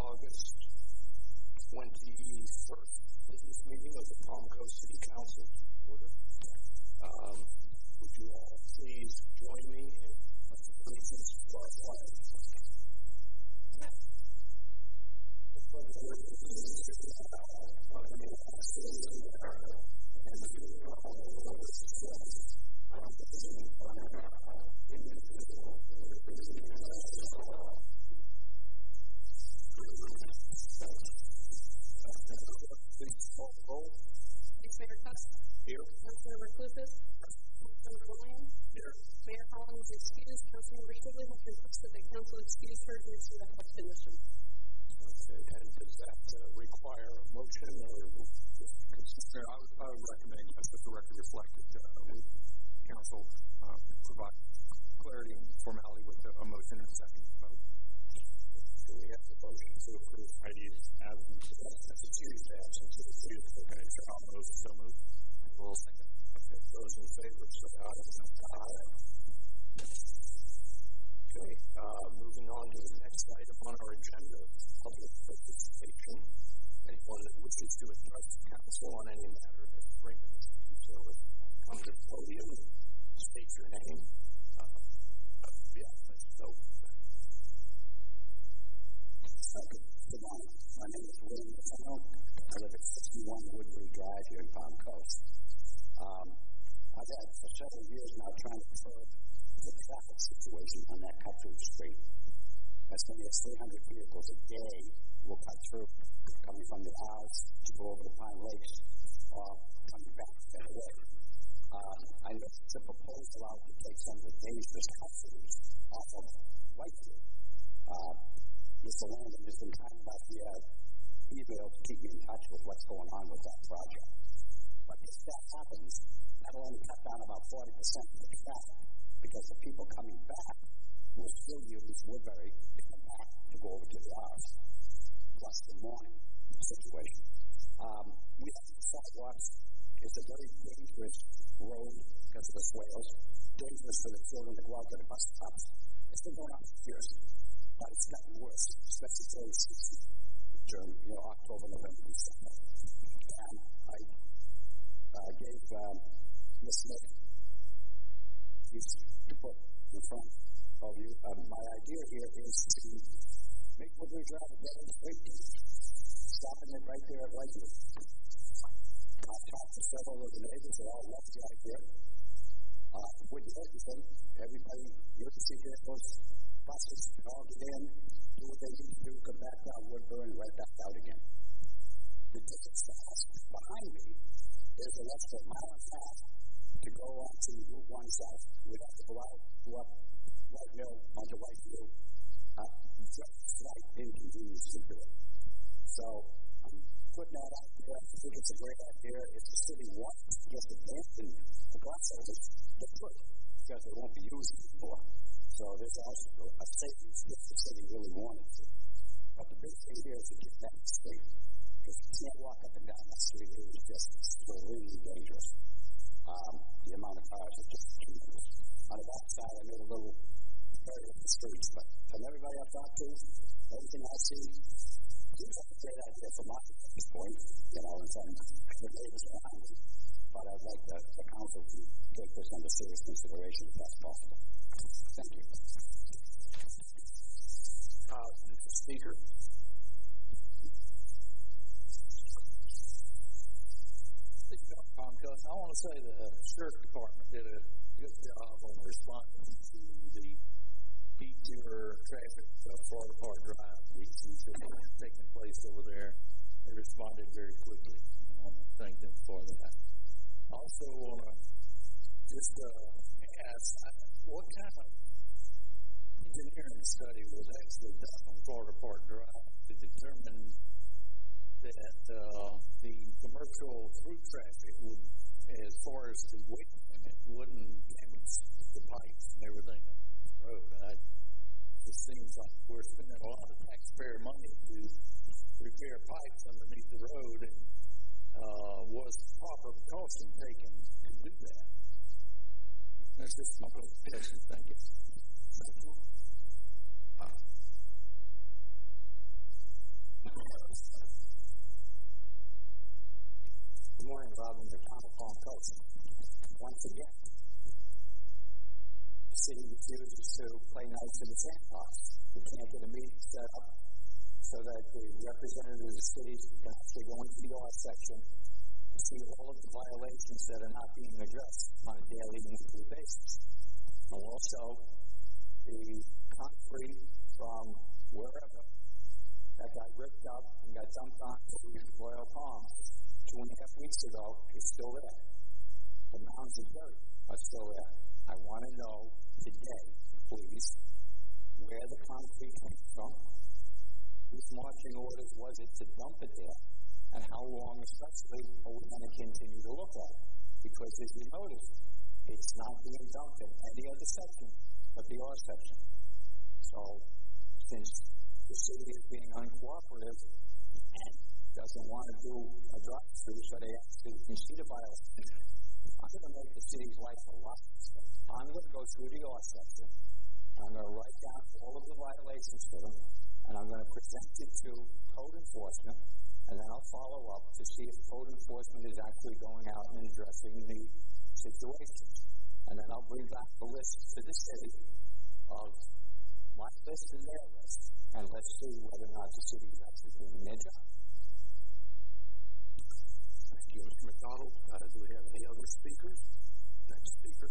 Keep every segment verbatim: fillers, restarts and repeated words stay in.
August twenty-first business meeting of the Palm Coast City Council to order. Um, would you all please join me in allegiance to our flag? Please call the roll. Vice Mayor Tuck. Here. Councilmember Clupis. Councilmember Lyon. Here. Mayor Collins is excused. Councilmember Sibley has requested that council excuse her due to a health condition. Okay, and does that uh, require a motion or just consider? I would, I would recommend yes, that the record reflect that uh, council uh, provide clarity and formality with a, a motion and a second vote. So we have the motion to approve Heidi's absence. That's a serious absence. It's a serious. Okay, so I'll move. So move. We'll second. Okay, those in favor say aye. Aye. Okay, uh, moving on to the next item on our agenda, public participation. Anyone that wishes to address the council on any matter has three minutes to do so. Come to the podium and state your name. Uh, uh, yeah, so. Good morning. My name is William Lefano. I live at sixty-one Woodbury Drive here in Palm Coast. Um, I've had for several years now trying to curb the traffic situation on that cut through street. That's when there's three hundred vehicles a day will cut through, coming from the house to go over to Pine Lakes or coming back that way. Um, I know there's a proposal out to take some of the dangerous cut throughs off of Whitefield. Uh, Mister Landon has been kind enough via email to keep me in touch with what's going on with that project. But if that happens, that'll only cut down about forty percent of the traffic because the people coming back will still use Woodbury to come back to go over to the house, plus the morning situation. Um, we have the sidewalks. It's a very dangerous road because of the swales, dangerous for the children to go out to the bus stops. It's been going on for years. But it's gotten worse, especially during season, during you know, October, November, December. And I uh, gave um, Miz Smith to put in front of you. Um, my idea here is to make Woodbury Drive a better street, stopping it right there at Whitefield. I've talked to several of the neighbors that all love the idea. Uh, with everything, everybody, emergency vehicles, buses can all get in, do what they need to do, come back down Woodbury and right back out again. The ticket stops behind me is a less than a mile and a half to go on to Route one South. We'd have to go out, go up White Mill, onto Whitefield. Uh, just slight inconvenience to do it. So I'm putting that out there. I think it's a great idea. If the city wants to just abandon the glass houses, they could, because they won't be used anymore. So there's also a savings if the city really wanted to. But the big thing here is to get that straight. Because you can't walk up and down that street. It is just extremely dangerous. Um, the amount of cars are just tremendous. On the back side, I made a little area of the streets. But from everybody I've talked to, everything I see, seems like a great idea from my point, you know, and from the neighbors around me. But I'd like the, the council to take this under serious consideration if that's possible. Thank you. Uh, Speaker. Palm Coast. I want to say the sheriff department did a good job on responding to the detour traffic uh, Florida Park Drive issues that were taking place over there. They responded very quickly. I want to thank them for that. I also want to just uh, ask what kind of engineering study was actually done on Florida Park Drive to determine that uh, the commercial through traffic would, as far as the weight limit, wouldn't damage the pipes and everything on the road. I, it seems like we're spending a lot of taxpayer money to repair pipes underneath the road, and uh, was proper precaution taken to do that? That's just my question. Thank you. Thank you. Uh, city refuses to play nice in the sandbox. We can't get a meeting set up so that the representative of the city can actually go into the R section and see all of the violations that are not being addressed on a daily and weekly basis. And also, the concrete from wherever that got ripped up and got dumped onto Royal Palm two and a half weeks ago is still there. The mounds of dirt are still there. I want to know today, please, where the concrete came from, whose marching orders was it to dump it there, and how long especially are we going to continue to look at it? Because as you notice, it's not being dumped in any other section but the R section. So, since the city is being uncooperative and doesn't want to do a drive-through so they actually can see the violation, I'm going to make the city's life a lot easier. I'm going to go through the R section, and I'm going to write down all of the violations for them, and I'm going to present it to code enforcement, and then I'll follow up to see if code enforcement is actually going out and addressing the situation. And then I'll bring back the list to the city of my list and their list, and let's see whether or not the city is actually doing their job. Thank you, Mister McDonald. Uh, do we have any other speakers? Next speaker.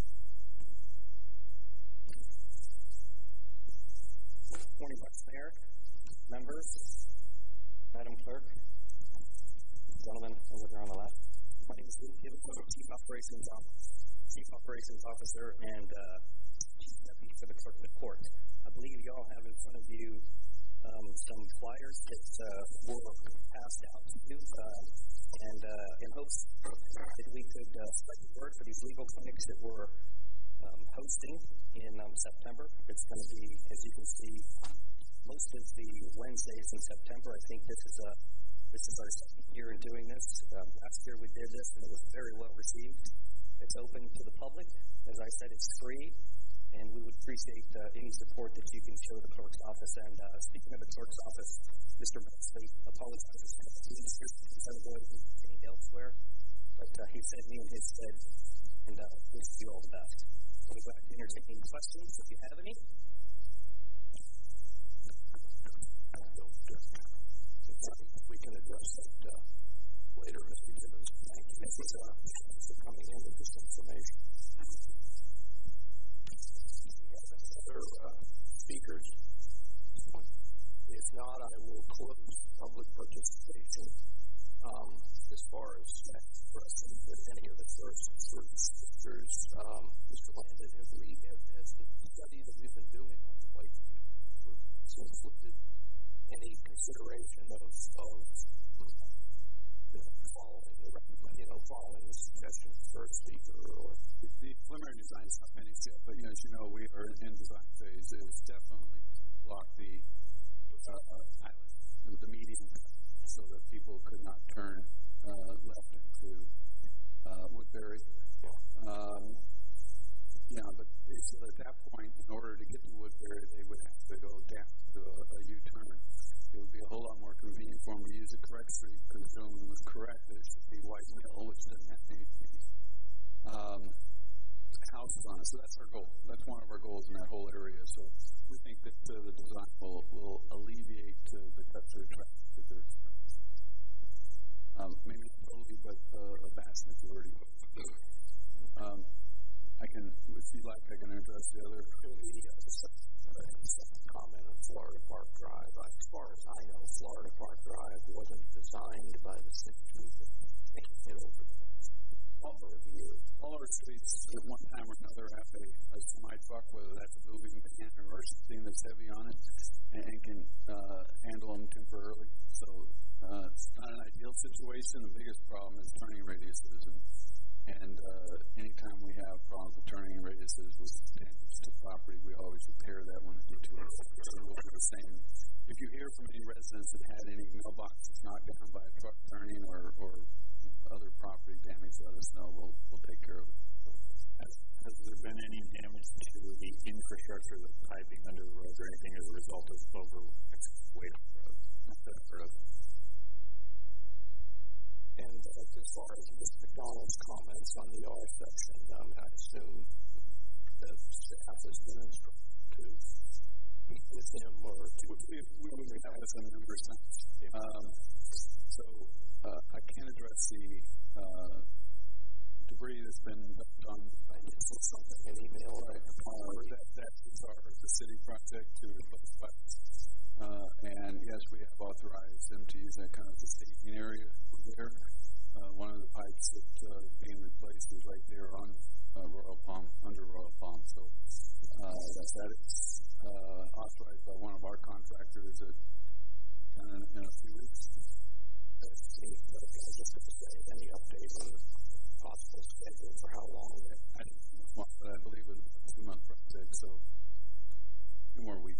Morning, Vice Mayor, members, Madam Clerk, gentlemen over there on the left. My name is Luke Gibbs. I'm Chief Operations Officer, Chief Operations Officer and uh, Chief Deputy for the Clerk of the Court. I believe you all have in front of you um, some flyers that uh, were passed out to you, uh, and uh, in hopes that we could uh, spread the word for these legal clinics that we're um, hosting in um, September. It's going to be, as you can see, most of the Wednesdays in September. I think this is a this is our second year in doing this. Um, last year we did this, and it was very well received. It's open to the public. As I said, it's free, and we would appreciate uh, any support that you can show the clerk's office. And uh, speaking of the clerk's office, Mister Bexley apologizes for his unavoidable being elsewhere, but uh, he sent me in his stead, and uh, wish you all the best. I'll be glad to entertain any questions if you have any. We can address that uh, later, Mister Gibbons. Thank you for, uh, for coming in with this information. We have any other uh, speakers? If not, I will close public participation. Um, as far as expressing with any of the first three speakers, um, Mister Landon, have we, have, has the study that we've been doing on the white youth improvements included any consideration of, of you know, following the you know following the suggestion of the first speaker, or the preliminary design is not finished yet, but you know, as you know, we are in design phase. It was definitely to block the uh, island, the median, so that people could not turn uh, left into uh, Woodbury. Um, yeah, but so at that point, in order to get to Woodbury, they would have to go down to a, a U-turn. It would be a whole lot more convenient for them to use the correct street, because the gentleman was correct that it should be White Mill, which doesn't have any um, houses on it. So that's our goal. That's one of our goals in that whole area. So we think that uh, the design will, will alleviate uh, the cut-through traffic that they're experiencing. Um, maybe not totally, but uh, a vast majority of it. Um, I can, if you'd like, I can address the other. The uh, comment on Florida Park Drive. As far as I know, Florida Park Drive wasn't designed by the city. We've been taking it over the last number of years. All our streets, at one time or another, have a, a semi truck, whether that's a moving van or something that's heavy on it, and, and can uh, handle them temporarily. So uh, it's not an ideal situation. The biggest problem is turning radiuses, and, and uh, anytime we have problems with turning radiuses with damage to property, we always repair that when it gets to us. So we'll do the same. If you hear from any residents that had any mailboxes knocked down by a truck turning or, or you know, other property damage, let us know. We'll we'll take care of it. Has, has there been any damage to the infrastructure, the piping under the road, or anything as a result of overweight on the road? road? And uh, as far as Mister McDonald's comments on the R section, um, I assume that staff has been instructed to meet with him or to we, we, we have some numbers. Um, so uh, I can't address the uh, debris that's been left on. I did say something in email. Right. Uh, that, that's our the city project to replace pipes. Uh, and yes, we have authorized them to use that kind of a staging area there. Uh, one of the pipes that uh, is being replaced is right there on uh, Royal Palm, under Royal Palm. So uh, that, that is uh, authorized by one of our contractors at, in, in a few weeks. That's neat. Just to say, any update on the possible schedule for how long? I, well, I believe it was a two-month project, so two more weeks.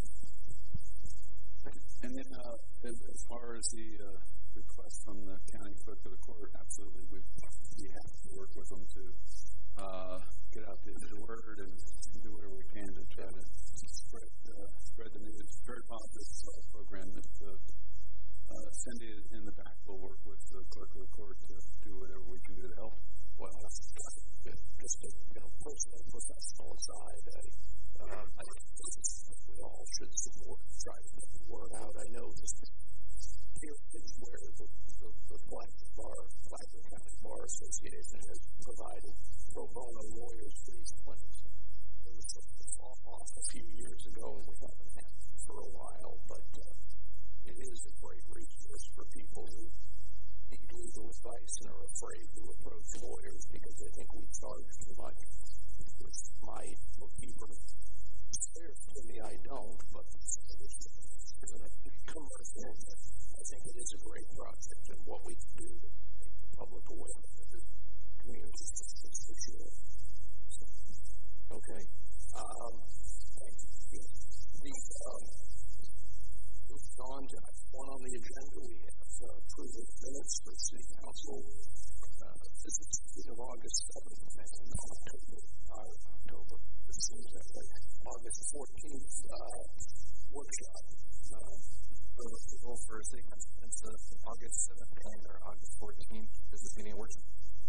And then uh, as, as far as the uh, request from the county clerk of the court, absolutely, we we have to work with them to uh, get out the, the word and, and do whatever we can to try to spread, uh, spread the news. It's a very positive uh, program that uh, uh, Cindy in the back will work with the clerk of the court to do whatever we can do to help. Well, just to, you know, personal and professional aside, I, um, I think we all should support, try to get the word out. I know this here is where the, the, the Flagler Bar, Flagler County Bar Association has provided pro bono lawyers for these clinics. It was off, off a few years ago, and we haven't had it for a while, but uh, it is a great resource for people who need legal advice and are afraid to approach lawyers because they think we charge too much. Which my bookkeeper swears to me I don't, but commercial, I think it is a great project, and what we can do to make the public aware of it is community justice for sure. Okay. Um, thank you. The, um, moving on to one on the agenda, we have uh, approval of minutes for City Council uh, visits of August seventh and October, uh, October, it seems that way, August fourteenth uh, workshop. Uh, Approval for City Council minutes of August seventh and or August fourteenth business meeting workshop.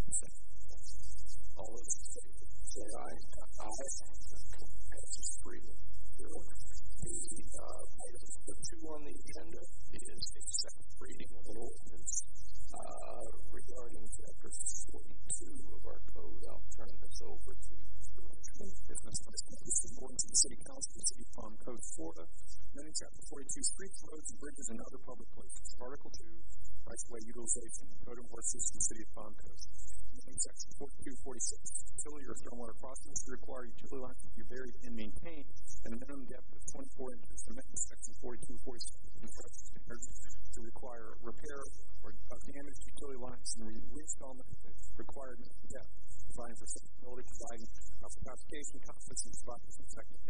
All those in favor say aye. Aye. Passes three to zero. The uh, item number two on the agenda is a second reading of an ordinance uh, regarding chapter forty-two of our code. I'll turn this over to Business Business according to the City Council, the City Farm Code Florida, amending Chapter forty-two, Streets, Roads, Bridges, and Other Public Places. Article two, Right-of-Way Utilization, Code Enforcement, the City of Farm Code. Amending Section forty-two forty-six, utility or stormwater crossings to require utility lines to be buried and maintained at a minimum depth of twenty-four inches. Amending Section forty-two forty-six, construction standards to require repair or of damaged utility lines and re-installment at required minimum depth. Providing for sustainability, providing uh, for application confidence, and providing for technical.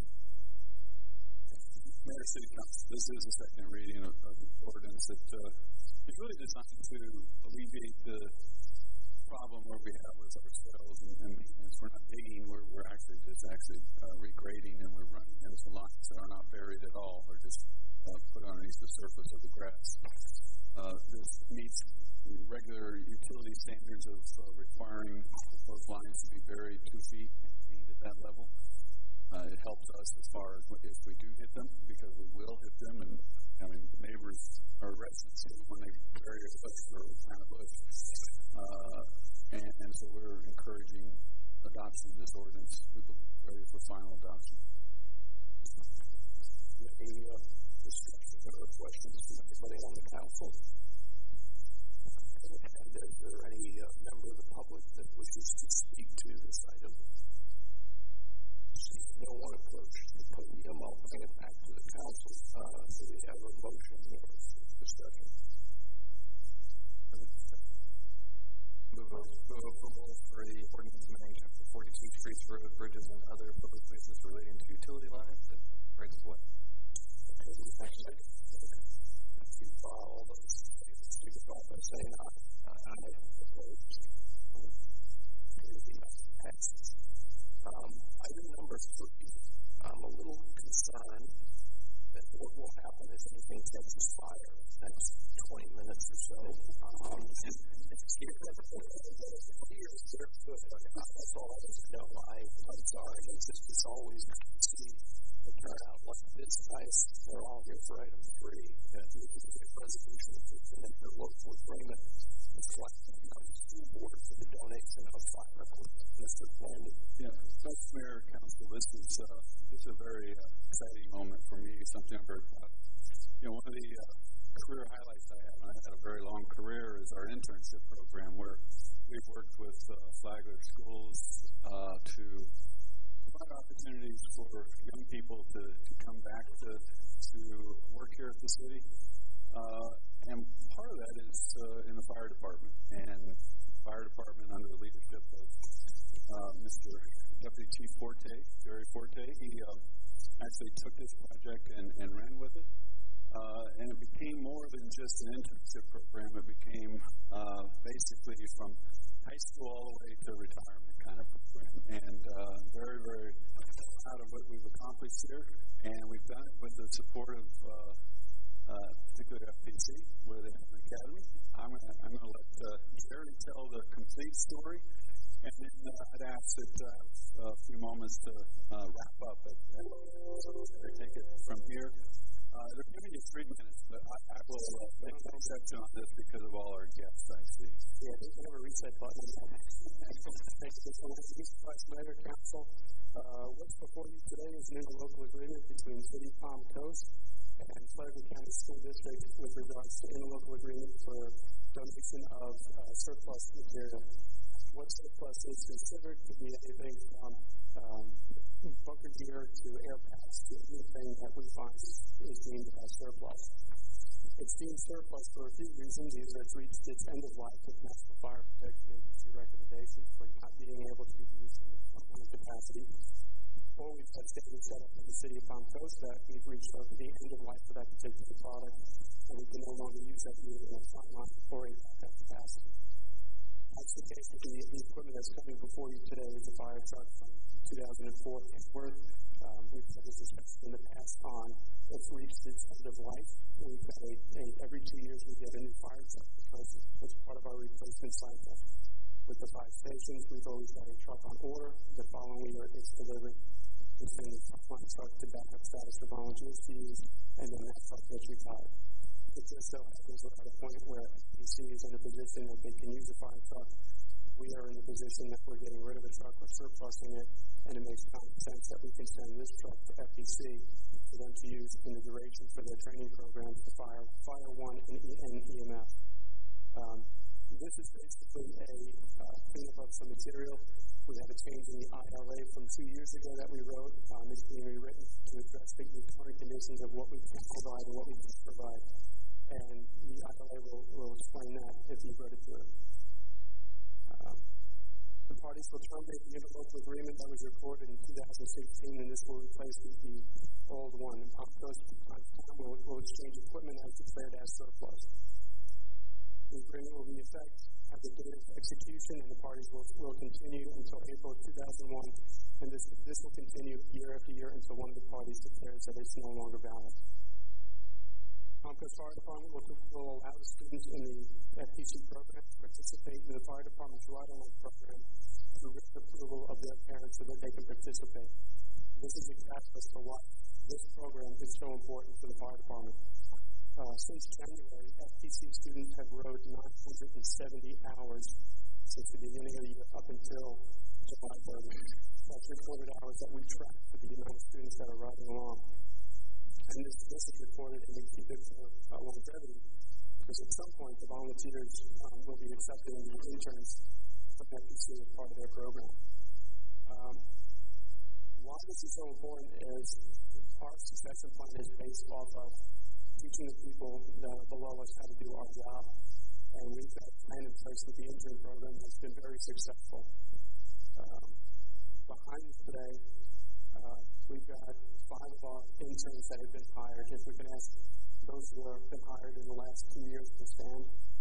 Mayor, City Council, this is a second reading of, of the ordinance that uh, is really designed to alleviate the problem where we have with our swales and, and maintenance. We're not digging, we're, we're actually just actually uh, regrading, and we're running into lines that are not buried at all, or just uh, put underneath the surface of the grass. Uh, this meets regular utility standards of uh, requiring those lines to be buried two feet, maintained at that level. Uh, it helps us as far as if we do hit them, because we will hit them, and I mean neighbors or residents when they bury a bush or plant a bush, uh, and, and so we're encouraging adoption of this ordinance. We believe we're ready for final adoption. Any uh, discussion or questions from anybody on the council? And is there any uh, member of the public that wishes to speak to this item? See no one approach the podium. I'll bring it back to the council. Uh, do we have a motion or discussion? Move approval for the ordinance amending chapter forty-two, streets, roads, bridges, and other public places relating to utility lines and rights of way. Okay, actually, if you follow all those statements, you can start by saying aye. Aye. Opposed? Um, item number three, I'm a little concerned that what will happen if anything catches fire in the next twenty minutes or so. Um, it's here. Here's their foot. That's all I know. I, I'm sorry. It's just, it's always good to see a turnout like this. Nice. They're all here for item three. And the resolution and their local agreement with Washington County School Board for the donation of fire equipment. Mister Flanders. Yeah, thanks, Mayor, Council. This is uh, this is a very uh, exciting moment for me. Something I'm very proud of. You know, one of the uh, career highlights I have, and I had a very long career, is our internship program, where we've worked with uh, Flagler schools uh, to provide opportunities for young people to, to come back to to work here at the city. Uh, and part of that is uh, in the fire department, and the fire department under the leadership of uh, Mister Deputy Chief Forte, Jerry Forte. He uh, actually took this project and, and ran with it. Uh, and it became more than just an internship program. It became uh, basically from high school all the way to retirement kind of program. And uh, very, very proud of what we've accomplished here. And we've done it with the support of uh, uh, particularly F P C, where they have an academy. I'm going I'm to let uh, Jerry tell the complete story. And then uh, I'd ask that uh, a few moments to uh, wrap up. At, at, so take it from here. Uh, they're giving you three minutes, but I, I will uh, make an exception on this because of all our guests, I see. Yeah, there's never a reset button. Thanks for the Vice Mayor, Council. Uh, what's before you today is an interlocal agreement between City of Palm Coast and Flagler County School District with regards to interlocal agreement for donation of uh, surplus material. What surplus is considered to be anything from um, bunker gear to air packs to anything that we find is deemed as surplus. It's deemed surplus for a few reasons. Either it's reached its end of life with National Fire Protection Agency recommendations for not being able to be used in its full capacity, or we've had statements set up in the City of Palm Coast that we've reached the end of life for that particular product, and we can no longer use that unit in a frontline or a backup capacity. That's the case with the, the equipment that's coming before you today is a fire truck from two thousand four Kenworth. Um, we've had this discussion in the past on it's reached its end of life. We've got a, a every two years we get a new fire truck because it's part of our replacement cycle. With the fire stations, we've always got a truck on order. The following year it's delivered. It's been the frontline truck to backup status for volunteers to use, and then that truck gets retired. It just so happens we're at a point where F P C is in a position that they can use a fire truck. We are in the position that we're getting rid of a truck, we're surplusing it, and it makes common sense that we can send this truck to F P C for them to use in the duration for their training programs for Fire, Fire One, and, e- and E M F. Um, this is basically a uh, cleanup of some material. We have a change in the I L A from two years ago that we wrote. Um, it's being rewritten to address the current conditions of what we can provide and what we can provide. And the I L A will, will explain that if you go to it. Um, the parties will terminate the interlocal agreement that was recorded in two thousand sixteen, and this will replace the, the old one. Palm Coast will, will exchange equipment as declared as surplus. The agreement will be in effect at the date of execution, and the parties will, will continue until April of two thousand one, and this, this will continue year after year until one of the parties declares that it's no longer valid. Palm Coast Fire Department will, will allow the students in the F P C program to participate in the Fire Department's ride-along program through written approval of their parents so that they can participate. This is a catalyst for why this program is so important for the Fire Department. Uh, since January, F P C students have rode nine hundred seventy hours since the beginning of the year up until July thirtieth. That's recorded hours that we track for the amount of students that are riding along. And this, this is recorded and we keep it for uh, longevity because at some point the volunteers um, will be accepted into the interns from F P C as part of their program. Um, why this is so important is our succession plan is based off of teaching the people that are below us how to do our job. And we've got a plan in place with the intern program that's been very successful. Um, behind us today, uh, we've got five of our interns that have been hired. If we can ask those who have been hired in the last two years to stand.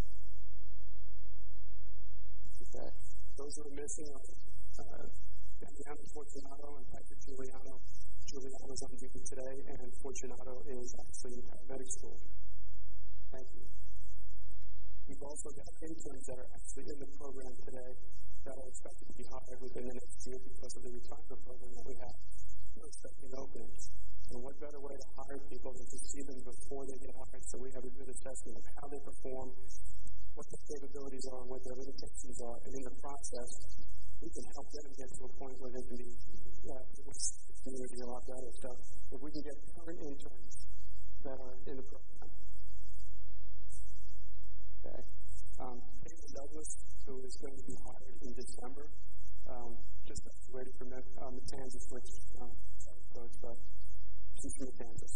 Okay. Those who are missing are uh, Daniela Fortunato and Patrick Giuliano. Giuliano's on duty today, and Fortunato is actually in paramedic school. Thank you. We've also got interns that are actually in the program today that are expected to be hired within the next year because of the retirement program that we have. We're expecting openings. And what better way to hire people than to see them before they get hired so we have a good assessment of how they perform, what their capabilities are, and what their limitations are. And in the process, we can help them get to a point where they can be uh, community a lot better. So if we can get current interns that are in the program. Okay. Um, David Douglas, who is going to be hired in December, um, just ready for uh, Matanzas, which, um, sorry folks, but she's from Matanzas.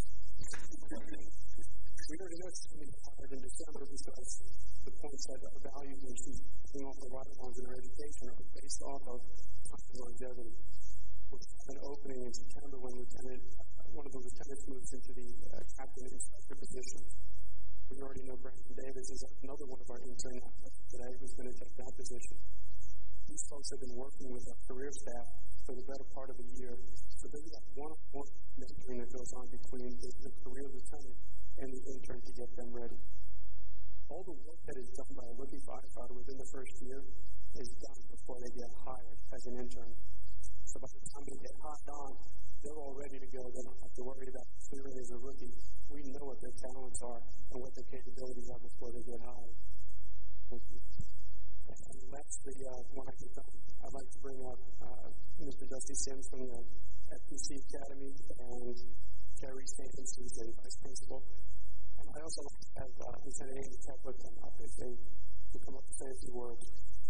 We already know she's going to be hired in December because the points that are valued when she's doing off the right ones in her education are based off of time and longevity. We'll have an opening in September when lieutenant, uh, one of the lieutenants moves into the uh, captain instructor position. We already know Brandon Davis is another one of our interns today who's going to take that position. These folks have been working with our career staff for the better part of a year. So there's that one-on-one mentoring that goes on between the, the career lieutenant and the intern to get them ready. All the work that is done by a rookie firefighter within the first year is done before they get hired as an intern. So by the time they get hired on, they're all ready to go. They don't have to worry about clearing as a rookie. We know what their talents are and what their capabilities are before they get hired. Thank you. And lastly, uh, when I get done, I'd like to bring up uh, Mister Dusty Sims from the F P C Academy and Carrie Stevens, who's the vice principal. And I also like to have uh, Lieutenant Amy Kepler come up if they will come up and say a few words.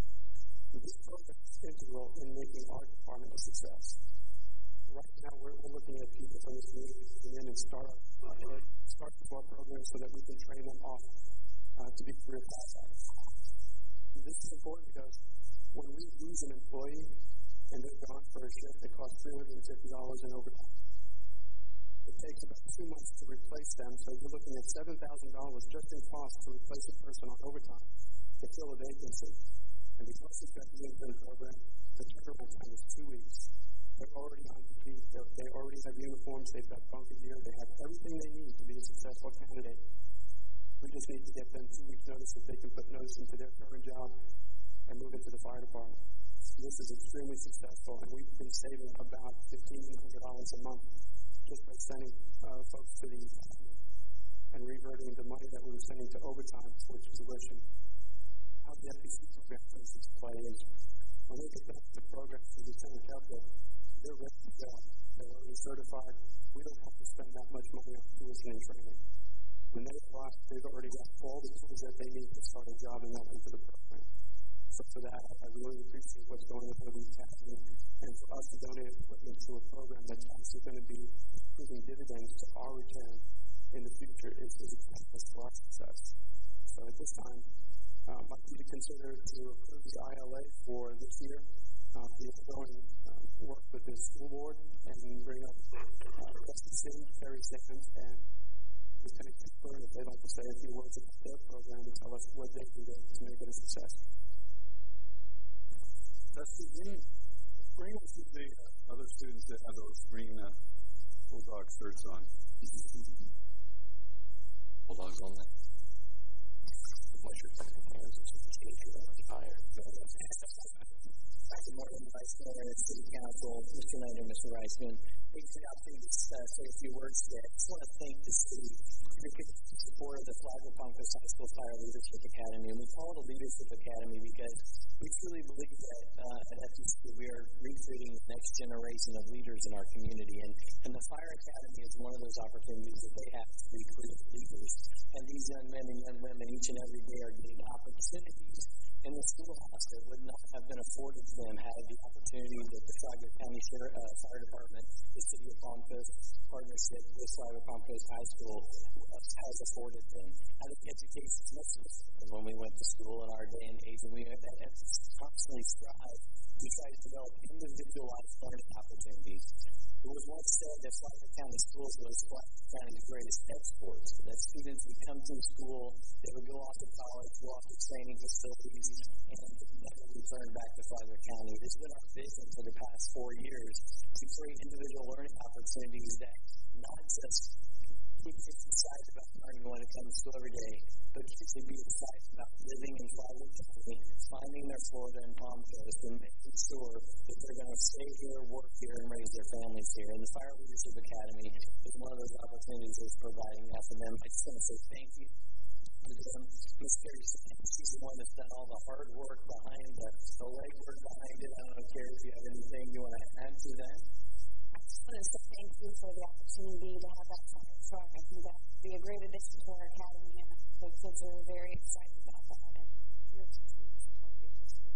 This program is integral in making our department a success. Right now, we're, we're looking at people from the community to come in and start, uh, start our program so that we can train them off uh, to be career pathfinders. This is important because when we lose an employee and they're gone for a shift that costs three hundred fifty dollars in overtime, it takes about two months to replace them, so you're looking at seven thousand dollars just in cost to replace a person on overtime to fill a vacancy. And because we've got the intern program, the turnaround time is two weeks. They're already on duty, they already have uniforms, they've got bunker gear, they have everything they need to be a successful candidate. We just need to get them two weeks notice that they can put notice into their current job and move into the fire department. So this is extremely successful, and we've been saving about fifteen hundred dollars a month just by sending uh, folks to the academy and reverting the money that we were sending to overtime towards tuition. How the F P C program comes into play is when we get back to the program for Lieutenant Kepler, they're ready to go. They're already certified. We don't have to spend that much money on tuition and training. When they arrive, they've already got all the tools that they need to start a job and welcome to the program. So for that, I really appreciate what's going on with the academy, and for us to donate equipment to a program that's actually going to be proving dividends to our return in the future is a catalyst for our success. So at this time, um, I'd like you to consider to approve the I L A for this year, uh, the ongoing um, work with the school board, and bring up uh, Dusty Sims, Terry Sands, and Lieutenant Kepler, if they'd like to say a few words about their program and tell us what they can do to make it a success. Dusty, bring us to the uh, other students that have those green uh, Bulldog shirts on. Bulldogs on there. Good morning, Vice Mayor, City Council, Mister Lander, Mister Reisman. Thank you for the opportunity to uh, say a few words today. I just want to thank the city for the support of the Flagler Palmcoast High School Fire Leadership Academy. And we call it a Leadership Academy because we truly believe that uh, at F P C we are recreating the next generation of leaders in our community. And, and the Fire Academy is one of those opportunities that they have to recreate leaders. And these young men and young women each and every day are getting opportunities in the schoolhouse that would not have been afforded to them had the opportunity that the Flagler County Sheriff, uh, Fire Department, the City of Palm Coast partnership with Flagler Palm Coast High School uh, has afforded them. I think education is much different when we went to school in our day and age, and we have constantly strive to try to develop individualized learning opportunities. It was once said that Flagler County Schools was Flagler County's greatest export, that students would come to school, they would go off to college, go off to training facilities, and never return back to Flagler County. It has been our vision for the past four years to create individual learning opportunities that not just We can be excited about learning what it comes to every day, but kids should be excited about living in Fallon County, finding their Florida and Palm Coast, and making sure that they're going to stay here, work here, and raise their families here. And the Fire Leadership Academy is one of those opportunities that's providing that for them. I just want to say thank you to them. Miss Carrie, she's the one that's done all the hard work behind the, the legwork behind it. I don't know, Carrie, if you have anything you want to add to that. I just want to say thank you for the opportunity to have that fire truck. I think that would be a great addition to our academy, and the kids are very excited about that. And your continued support is here.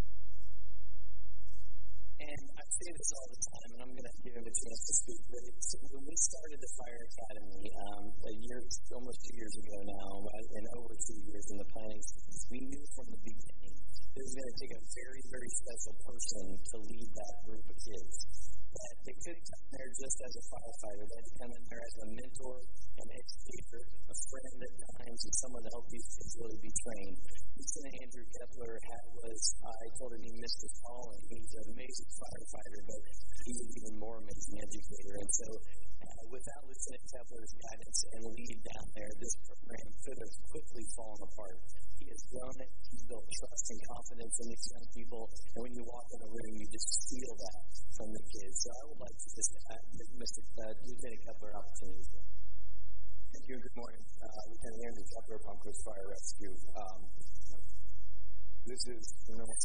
And I say this all the time, and I'm going to give him a chance to speak, but it's, when we started the Fire Academy um, a year, almost two years ago now, and over two years in the planning space, we knew from the beginning it was going to take a very, very special person to lead that group of kids. That they couldn't come there just as a firefighter. They had to come in there as a mentor, an educator, a friend at times, and someone to help these kids really be trained. Listen, Andrew Kepler had was, I told him he missed his calling. He's an amazing firefighter, but he's an even more amazing educator. And so, uh, without Lieutenant Kepler's guidance and lead down there, this program could have quickly fallen apart. He has grown it. He's built trust and confidence in these young people. And when you walk in the room, you just feel that from the kids. So I would like to just uh, give Mister Uh, Lieutenant Kepler an opportunity. Thank you and good morning. Uh, Lieutenant Andrew Kepler, Palm Coast Fire Rescue. Um, this is, you know,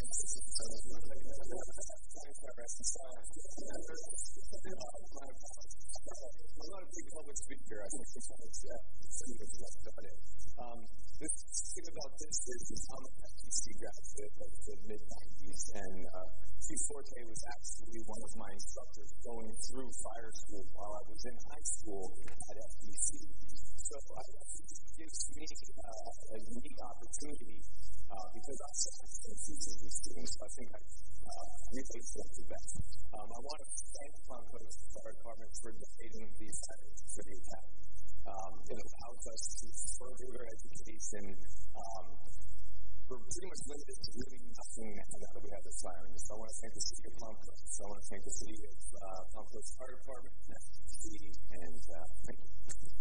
I'm not a big public speaker. I think this is about it. Um, the thing about this is I'm an F T C graduate of the mid nineties, and uh, Chief Forte was actually one of my instructors going through fire school while I was in high school at F T C. So I, it gives me uh, a unique opportunity uh, because I'm teaching these students. So I think I uh, really feel the best. Um, I want to thank the Palm Coast Fire Department for donating these items to the academy. Um, it allows us to further education. Um, we're pretty much limited to really nothing now that we have this siren. So I want to thank the City of Palm Coast. So I want to thank the City of uh, Palm Coast Fire Department and F T C, and uh, thank you.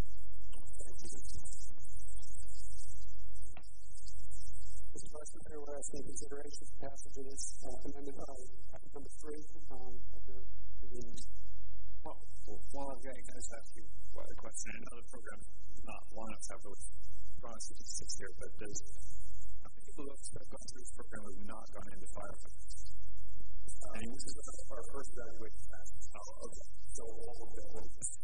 Mister Vice Mayor, we're asking consideration for passage of this uh, amendment uh, item number three um, of the convenience. Well, while I'm getting, can I just ask you a question? I know the program is not long enough to have those strong statistics here, but there's how many people who have gone through this program have not gone into firefighting? Uh, and this is our first graduation class. Oh, okay. So all of them.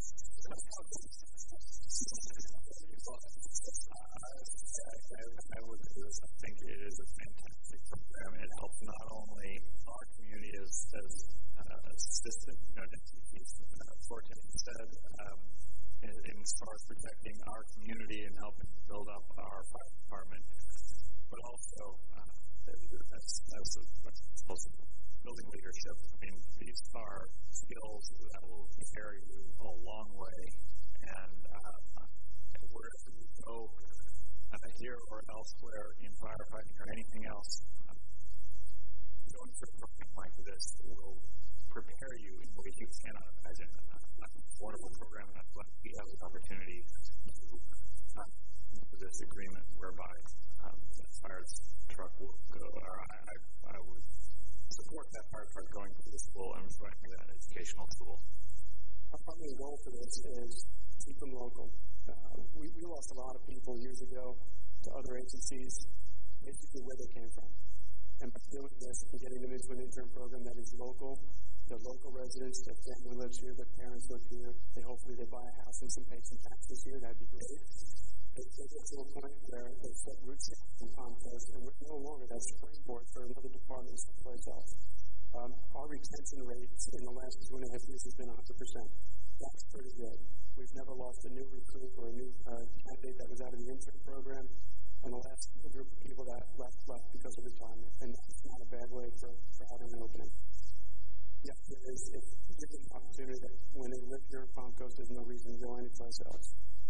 I would do this. I think it is a fantastic program. It helps not only our community as, as uh, assistant, you know, as uh, Forte said, um, in, in as far as protecting our community and helping build up our fire department, but also uh, as, as, as building leadership. I mean, these are skills that will carry you a long way, and uh, wherever you go, uh, here or elsewhere in firefighting or anything else, uh, going through a program like this will prepare you in ways you cannot imagine. Uh, it's a wonderful program, and I'm glad we have the opportunity to uh, do this agreement whereby um, the fire truck will go, or I, I, I would support that fire truck going to the school and providing that educational tool. Our primary goal for this is keep them local. Uh, we, we lost a lot of people years ago to other agencies, basically where they came from. And by doing this and getting them into an intern program that is local, they're local residents, their family lives here, their parents live here, they hopefully they buy a house and some pay some taxes here, that'd be great. They take it to a point where they set roots in Palm Coast, and we're no longer that springboard for another department someplace else. Um, our retention rate in the last two and a half years has been one hundred percent. That's pretty good. We've never lost a new recruit or a new uh, candidate that was out of the intern program, and the last group of people that left left because of retirement, and that's not a bad way for, for having an opening. Yes, there is. It gives them an opportunity that when they live here in Palm Coast, there's no reason to go anyplace else.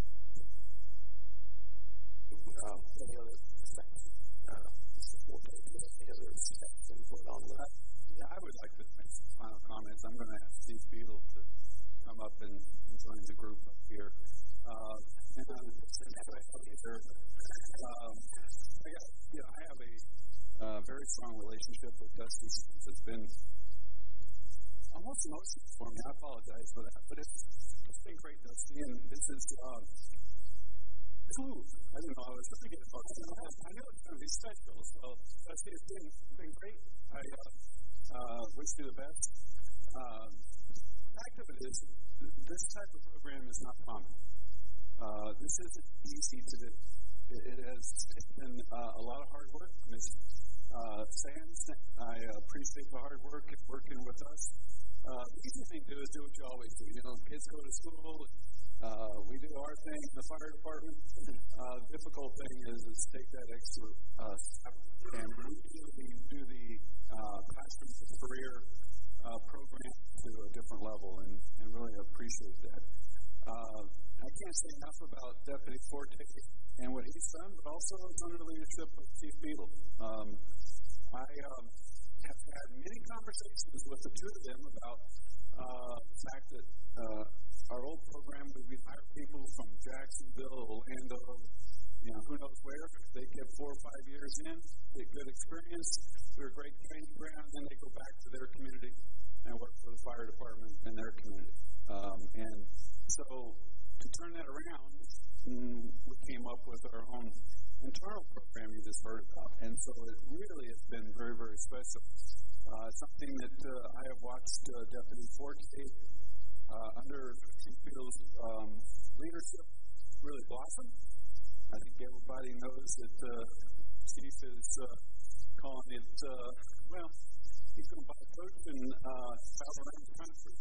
Um, any other steps? Uh, any other steps input on that? Yeah, I would like to make some final comments. I'm going to ask Steve Beadle to come up and, and join the group up here. Uh, and I'm either. Um, I got, you know, I have a uh, very strong relationship with Dusty. It's been almost emotional for me. I apologize for that, but it's, it's been great, Dusty, and this is. Um, Ooh, I don't know. I was thinking about it. I know it's going to be special, so Dusty, it's been, been great. I uh, uh, wish you the best. Um, the fact of it is, this type of program is not common. Uh, this isn't easy to do. It, it has taken uh, a lot of hard work. Miz Uh, Sam, I appreciate the hard work and working with us. Uh, the easy thing to do is do what you always do. You know, kids go to school. Uh, we do our thing in the fire department. Uh, the difficult thing is, is take that extra uh, step and really do the uh, classroom to career uh, program to a different level, and, and really appreciate that. Uh, I can't say enough about Deputy Forte and what he's done, but also under the leadership of Chief Beadle. Um, I um, have had many conversations with the two of them about uh, the fact that uh, our old program would we hire people from Jacksonville, Orlando, you know, who knows where. They get four or five years in, get good experience, we're a great training ground, then they go back to their community and work for the fire department in their community. Um, and so to turn that around, mm, we came up with our own internal program you just heard about. And so it really has been very, very special. Uh, something that uh, I have watched uh, Deputy Forte uh, under Chief Beadle's um, leadership really blossom. I think everybody knows that uh, Chief is uh, calling it, uh, well, he's going to buy a coach and uh, travel around the country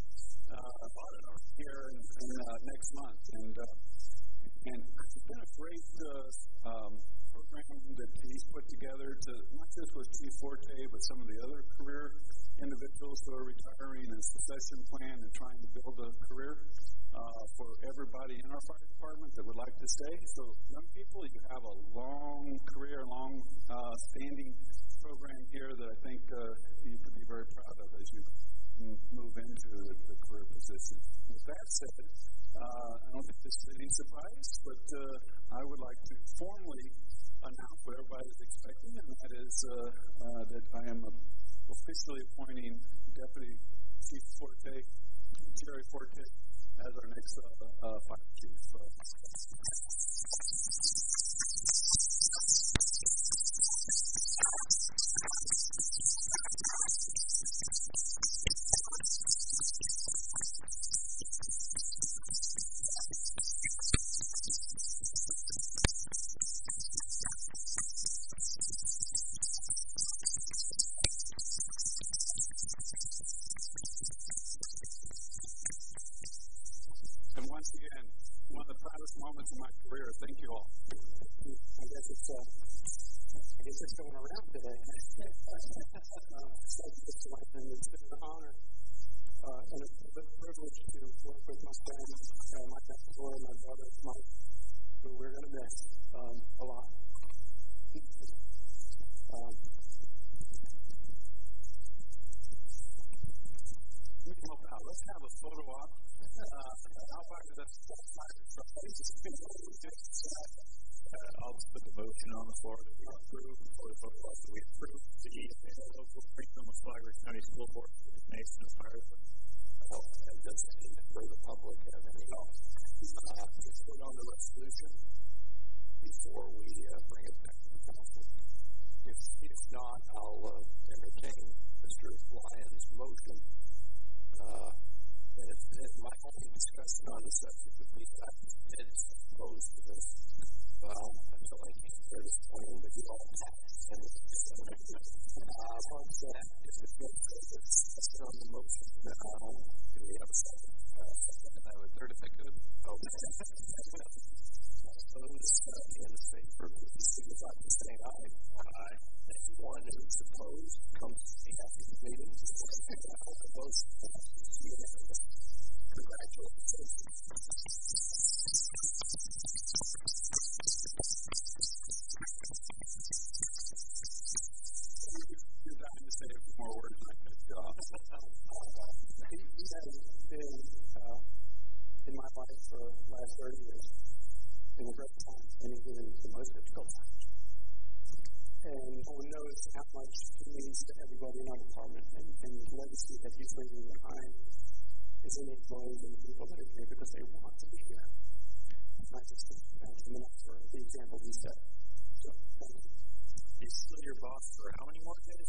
uh, here in, in uh, next month. And uh, and it's been a great uh, um, program that he's put together to not just with Chief Forte, but some of the other career individuals who are retiring and succession plan and trying to build a career uh, for everybody in our fire department that would like to stay. So young people, you have a long career, long uh, standing program here that I think uh, you could be very proud of as you move into the, the career position. With that said, uh, I don't think this is any surprise, but uh, I would like to formally announce what everybody is expecting, and that is uh, uh, that I am officially appointing Deputy Chief Forte, Jerry Forte, as our next uh, uh, fire chief. So. And once again, one of the proudest moments of my career. Thank you all. I guess it's, uh, I guess it's going around today. uh, so it's, it's been an honor uh, and a privilege to work with my friend, uh, my mentor, my brother, Mike, who we're going to miss um, a lot. Um, Let me help out. Let's have a photo op. Uh, how far is that? Uh, I'll put the motion on the floor that we approve for the photo op that we approve the local Freedom of Flagler County School Board designation of fire department. And does any for the public have any else? Uh, let's put on the resolution before we uh, bring it back to the council. If, if not, I'll uh, entertain Mister Lyons' motion. Uh, and if, if my only discussion on the subject would be that it's opposed to this, well, until I came here this morning, but you all passed. And uh, once that is a good discussion on the motion, now, do we have a second? Uh, second, I would third if I could. Okay. Opposed, uh, in favor, please signify by saying aye. Aye. Anyone who's opposed comes to the after the meeting. Opposed, congratulations. You're dying to say a few more words like that job. he, he has been uh, in my life for the last thirty years. in a great time and even in the most difficult times. And no one knows how much it means to everybody in our department, and, and the legacy that he's leaving behind is in the employees and the people that are here because they want to be here. Not just to thank him enough for the example he set. So, thank you. He's still your boss for how many more days?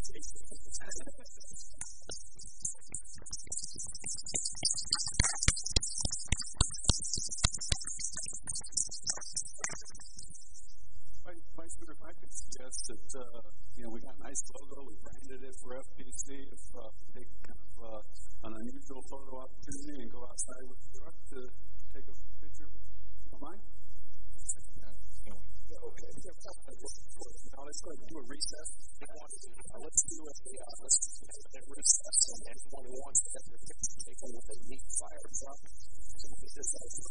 Vice Mayor, if I could suggest that, uh, you know, we got a nice logo, we branded it for F P C. If uh, we take kind of uh, an unusual photo opportunity and go outside with the truck to take a picture, you don't mind? Okay. Now let's go and do a recess. Uh, let's do a, uh, let's do a recess, and everyone who wants to get their picture taken with a neat fire truck. So we just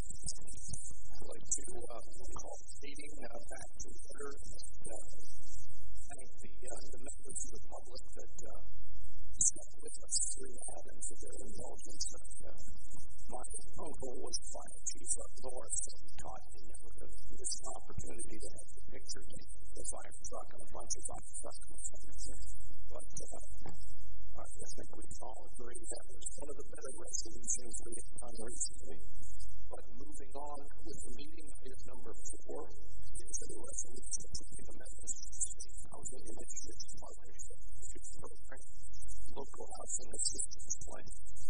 I'd like to uh, call the meeting uh, back to order. Uh, thank the, uh, the members of the public that uh, stuck with us through that and for their indulgence. Uh, my uncle was fire chief up north, and he taught me never to miss an opportunity to have the picture taken with a fire truck and a bunch of fire trucks. But uh, I think we can all agree that was one of the better resolutions we have done recently. But moving on with the meeting, item number four is a resolution approving amendments to the state housing initiatives partnership program, local housing assistance plan.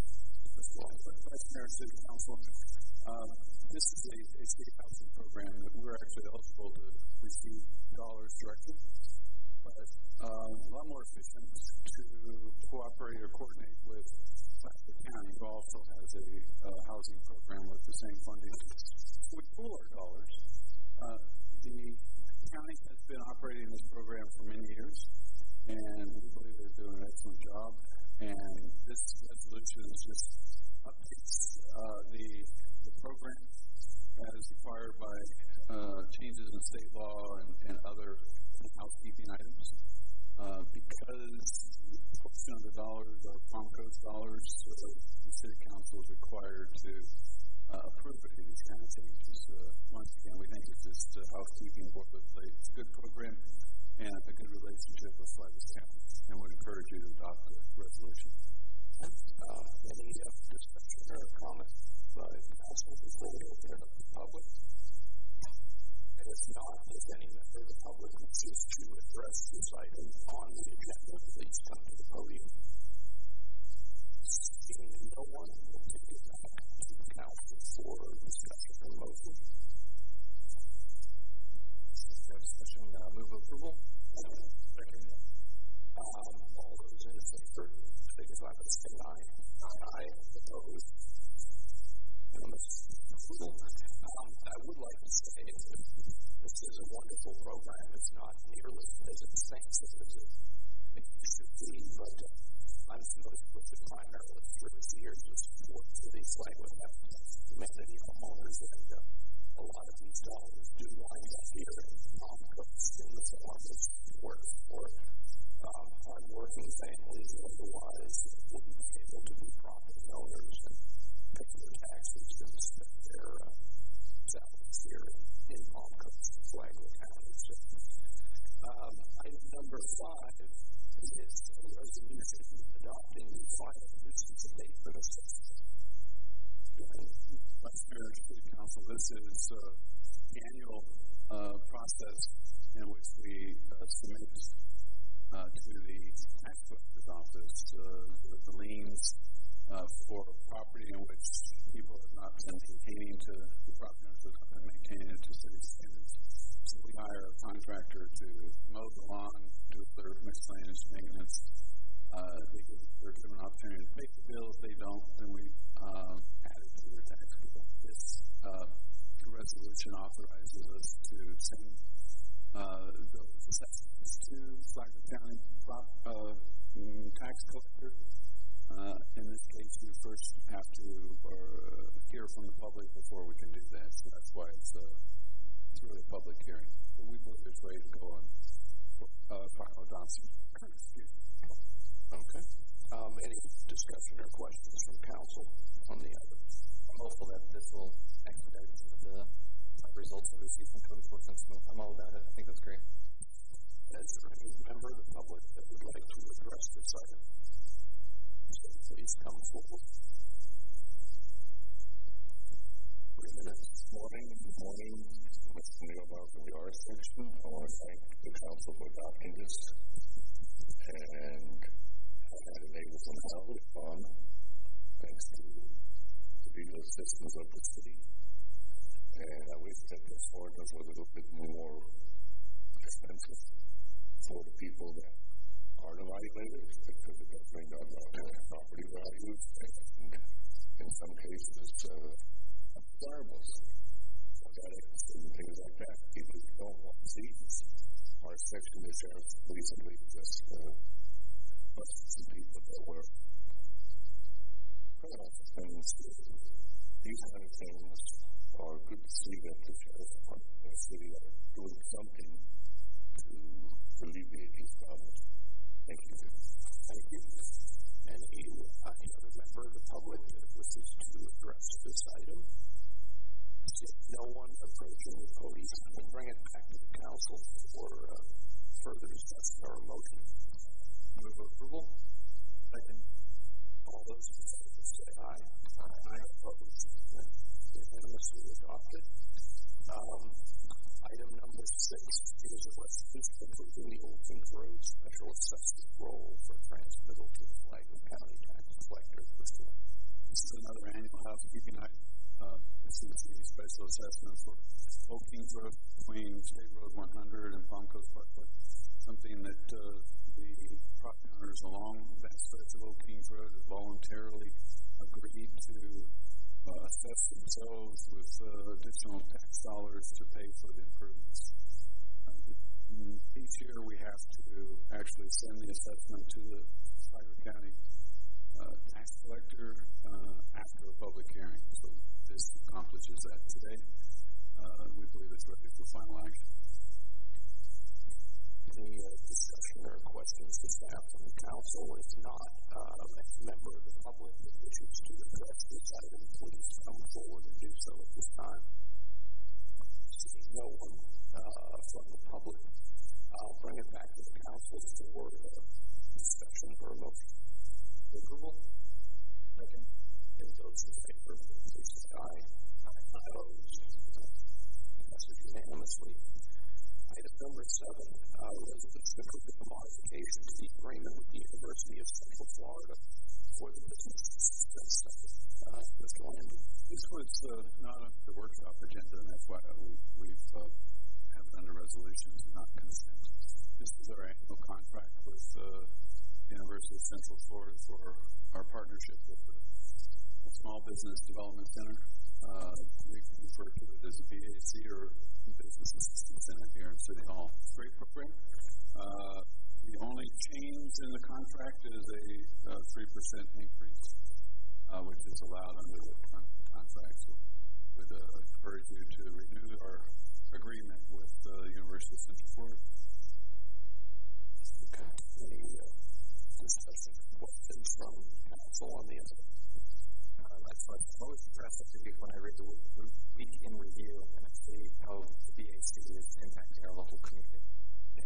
Vice Mayor, City Council, um, this is a, a state housing program that we're actually eligible to receive dollars directly, but uh, a lot more efficient to cooperate or coordinate with Placer County, who also has a uh, housing program with the same funding. We pool our dollars. Uh, the county has been operating this program for many years, and we believe they're doing an excellent job. And this resolution just updates uh, the, the program as required by uh, changes in state law and, and other housekeeping items. Uh, because a portion of the dollars are PROMCO's dollars, so the City Council is required to uh, approve any of these kind of changes. Uh, once again, we think it's just uh, housekeeping boilerplate. It's a good program and a good relationship with Flagler County, and would encourage you to adopt the resolution. Uh, any uh, discussion or comment by council before we open it up to the public? And if not, if any member of the public wishes to address this item on the agenda, please come to the podium. Seeing no one, we'll take it back to the council for discussion and motion. Discussion, uh, move approval. Second. Um, all those in favor, signify by saying aye. Aye. Opposed. Approval. Um, I would like to say this is a wonderful program. It's not nearly as expensive as it maybe should be, but uh, I'm familiar with it primarily through the years of support for these Flagler community homeowners, and uh, a lot of these dollars do wind up here in Palm Coast in the form of support for um, hard-working families who otherwise wouldn't be able to be property owners and pay their taxes and spend their uh, salaries here in, in Palm Coast and Flagler County. So, um, item number five is a resolution adopting the final nuisance abatement assessment. Vice Mayor, City Council, this is uh, the annual uh, process in which we uh, submit uh, to the tax collector's office uh, the, the liens uh, for property in which people have not been maintaining to the property owners have not been maintaining it to city standards. So we hire a contractor to mow the lawn, do their miscellaneous maintenance. Uh, they give, they're given an opportunity to pay the bill. If they don't, then we um, add it to their tax bill. This uh, resolution authorizes us to send uh, those assessments to Flagler County prop, uh, tax collector. Uh, in this case, we first have to uh, hear from the public before we can do that. So that's why it's uh, through a public hearing. So we believe it's ready to go on uh, final adoption. Excuse me. Okay. Um, any discussion or questions from council on the items? I'm hopeful that this will expedite some of the results that we see from code enforcement. So I'm all about it. I think that's great. Is there any member of the public that would like to address this item? Please come forward. Three minutes. Good morning. Good morning. Mister Neil Malcolm, the R section. I want to thank the council for adopting this. And I had enabled some help on thanks to the legal systems of the city. And I wish that this ordinance was a little bit more expensive for the people that are the violators, because it does bring down their property values, and in some cases, uh, undesirables. Athletics and things like that. People don't want to see this. Our section, the sheriff recently just uh, busted some people that were criminals. And these kind of things are good to see that the sheriff department and the city are doing something to alleviate these problems. Thank you. Thank you. Any other member of the public that wishes to address this item? No one approaching the podium. We'll bring it back to the council for uh, further discussion or motion. Move approval. Second. All those in favor say aye. Aye. Opposed. Unanimously adopted. Um, item number six is a resolution approving the Old Kings Road special assessment role for transmittal to the Flagler County tax collector. This is another annual housekeeping item. Uh, this is the special assessment for Old Kings Road between State Road one hundred and Palm Coast Parkway. Something that uh, the property owners along that stretch of Old Kings Road have voluntarily agreed to uh, assess themselves with uh, additional tax dollars to pay for the improvements. Uh, each year we have to actually send the assessment to the Flagler County uh, tax collector uh, after a public hearing. So this accomplishes that today. Uh, we believe it's ready for final action. Any uh, discussion or questions to staff from the council? If not, um, a member of the public that wishes to address this item, please come forward and do so at this time. Seeing no one uh, from the public, I'll bring it back to the council for uh, discussion or a motion. Approval? Second. And those in favor, please say aye. Opposed? Passes unanimously. Item number seven, uh, resolution approving a modification to the agreement with the University of Central Florida for the business assistance center. Uh, Mister Landon. This was uh, not on the workshop agenda, and that's why we, we've uh, have it under resolutions and not consent. This is our annual contract with uh, the University of Central Florida for our partnership with the Small Business Development Center. Uh, we refer to it as a B A C or Business Assistance Center here in City Hall. Great program. Uh, the only change in the contract is a uh, three percent increase, uh, which is allowed under the contract. So we would uh, encourage you to renew our agreement with the uh, University of Central Florida. Okay. Any uh, discussion questions from council on the other? That's what I'm always impressed with when I read the week in review and I see how the B A C is impacting our local community. Yeah.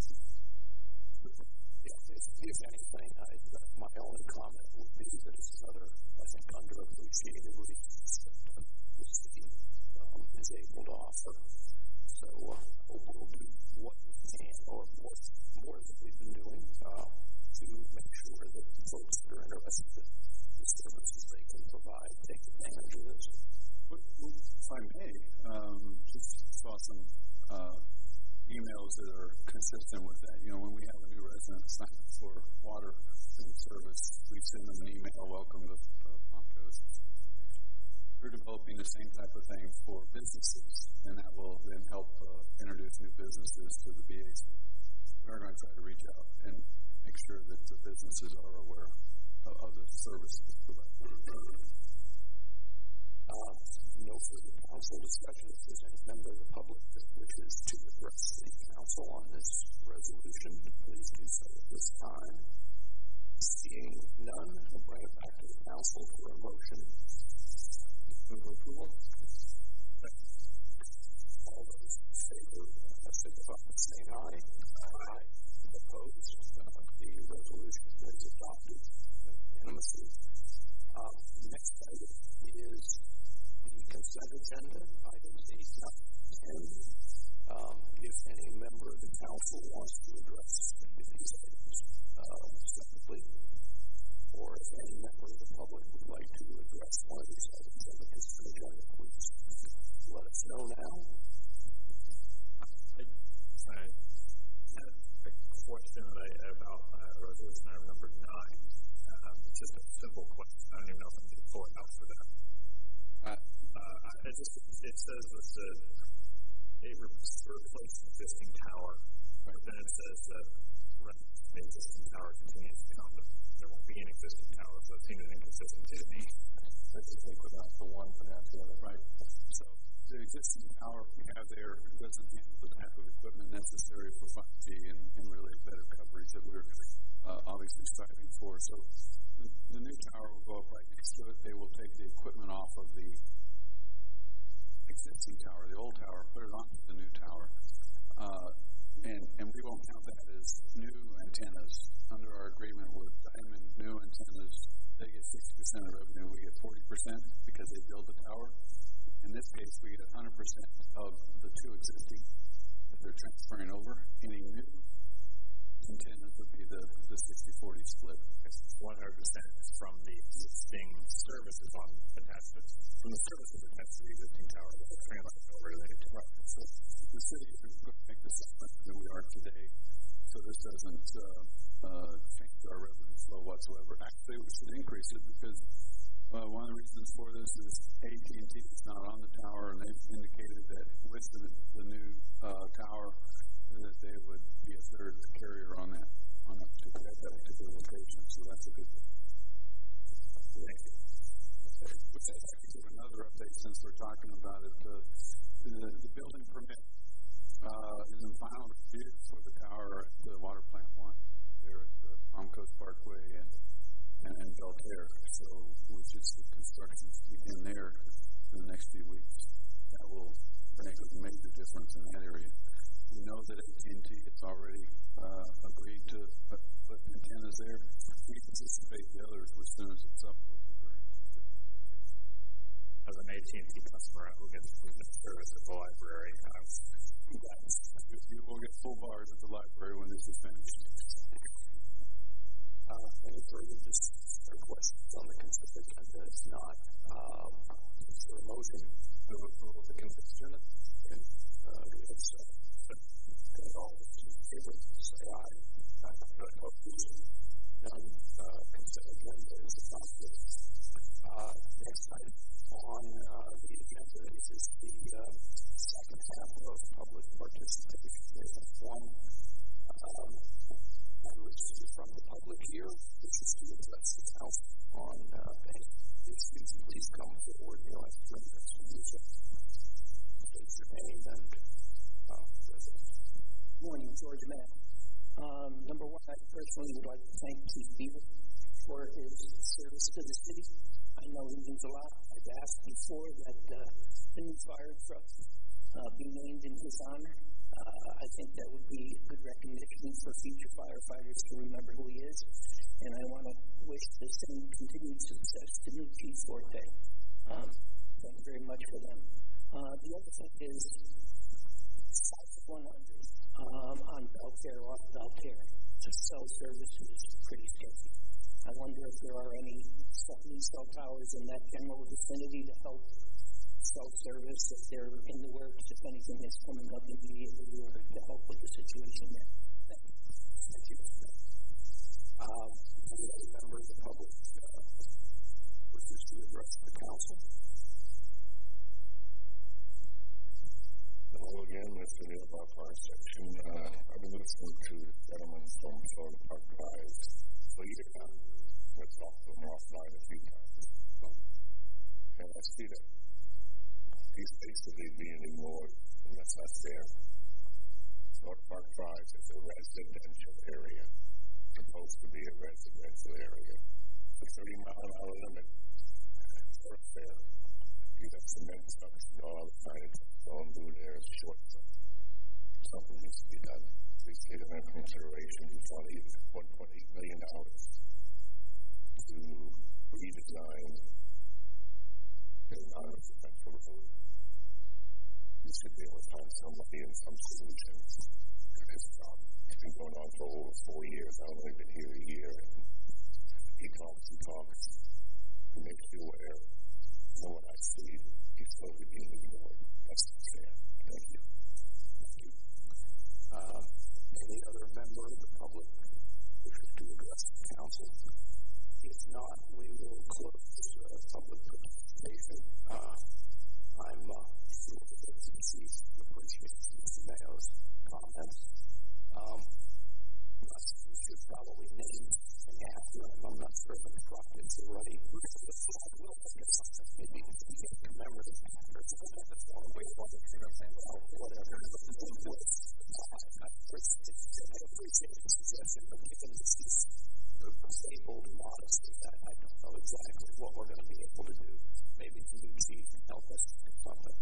Yeah, if, if anything, I, my only comment would be that it's another, I think, underappreciated resource that the city um, is able to offer. So uh, I hope we'll do what we can, or more, more than we've been doing, uh, to make sure that the folks that are interested in the services they can provide take advantage of this. But, if I may, um, just saw some uh, emails that are consistent with that. You know, when we have a new resident sign up for water and service, we send them an email, welcome to uh, Palm Coast. We're developing the same type of thing for businesses, and that will then help uh, introduce new businesses to the B A C. We're going to try to reach out and make sure that the businesses are aware of, of the services provided. Uh, no further council discussion. If there's any member of the public that wishes to address the council on this resolution, please do so at this time. Seeing none, we'll bring it back to the council for a motion. Move approval. signify by saying aye. Aye. Opposed? Uh, the resolution is adopted unanimously. Um, next item is the consent agenda, items eight, nine, ten. Um, if any member of the council wants to address any of these items um, separately, or if any member of the public would like to address one of these items on the consent agenda, please let us know now. I, I had a question that I, about uh, resolution item number nine. Um, it's just a simple question. I don't even know if I can pull it out for that. Uh, uh, it just it says that the it replaces existing tower, but then it says that the existing tower continues to come, but there won't be an existing tower, so it seems an inconsistency to me. That's if they put out the one, put out the other, right? So the existing tower we have there doesn't handle the type of equipment necessary for five G and, and really better coverage that we're uh, obviously striving for. So the, the new tower will go up right next to it. They will take the equipment off of the existing tower, the old tower, put it onto the new tower. Uh, and, and we won't count that as new antennas. Under our agreement with Diamond, new antennas, they get sixty percent of revenue. We get forty percent because they build the tower. In this case, we get one hundred percent of the two existing that they're transferring over. Any new antennas would be the, the sixty forty split. one hundred percent from the existing services on attached to from the services attached to the existing tower that are transferred over to the tower. So the city is going to make this different than we are today. So this doesn't uh, uh, change our revenue flow whatsoever. Actually, we should increase it because uh, one of the reasons for this is A T and T is not on the tower, and they've indicated that with the, the new uh, tower that they would be a third carrier on that on that particular, that particular location. So that's a good thing. Thank you. Which I'd like to give another update since we're talking about it. Uh, the, the building permit uh, is in final review for the tower at the water plant one there at the Palm Coast Parkway and and, and Belterre. So we should see construction begin there in the next few weeks. That will make a major difference in that area. We know that A T and T has already uh, agreed to put, put antennas there. We anticipate the others as soon as it's up. As an A T and T customer who gets service at the library, uh, you will get full bars at the library when this is finished. Uh, any further discussion or questions on the consent agenda? If not, um, is there a motion to approve the consent agenda? And, uh, we have some. And all those in favor, say aye. Opposed? None. Uh, consent agenda is adopted. Uh, next item on uh, the agenda is the uh, second half of public participation. There's one um, which is from the public here, which is to address the House on uh, any issues. Please come forward. You'll have three minutes to do so. State your name and uh, residence. Good morning, George Matt. Um, number one, I personally would like to thank Keith Beaver for his service to the city. I know he means a lot. I've asked before that uh, the new fire truck uh, be named in his honor. Uh, I think that would be good recognition for future firefighters to remember who he is. And I want to wish the same continued success to new Chief Forte. Um, thank you very much for them. Uh, the other thing is South one hundred um, on Belterre, off Belterre. The cell service is pretty sketchy. I wonder if there are any new cell towers in that general vicinity to help cell service, if they're in the works, if anything is coming up immediately, or to help with the situation there. Thank you. Thank you. Um, any other member of the public uh, wishes to address the council? Hello again, Mister Neil Barclay section. Uh, I've been listening to the gentleman from Florida Park Drive for years now. I've talked to him offline a few times. And I see that he's basically being ignored, and that's not fair. Florida Park Drive is a residential area, supposed to be a residential area. The thirty mile an hour limit is not fair. You have cement trucks and all the kind of trucks going through there is short trucks. something needs to be done. Please take that into consideration. We funded one point eight million dollars to redesign the non-residential road. We should be able to find somebody and some solution to this problem. It's been going on for over four years. I've only been here a year. And he talks and talks. He makes you aware. Know what I see. He's totally being ignored. That's not fair. Thank you. Thank you. Uh, any other member of the public wishes to address the council? If not, we will close this uh, public participation. Uh, I'm uh, sure that the chief appreciates Mister Mayo's comments. Um, we should probably name something after him. I'm not sure that the projects are ready. We'll think of something maybe we can commemorate after something that's one way to whatever. I appreciate the suggestion, but given this is disabled modesty, I don't know exactly what we're going to be able to do. Maybe the new chief can help us with something.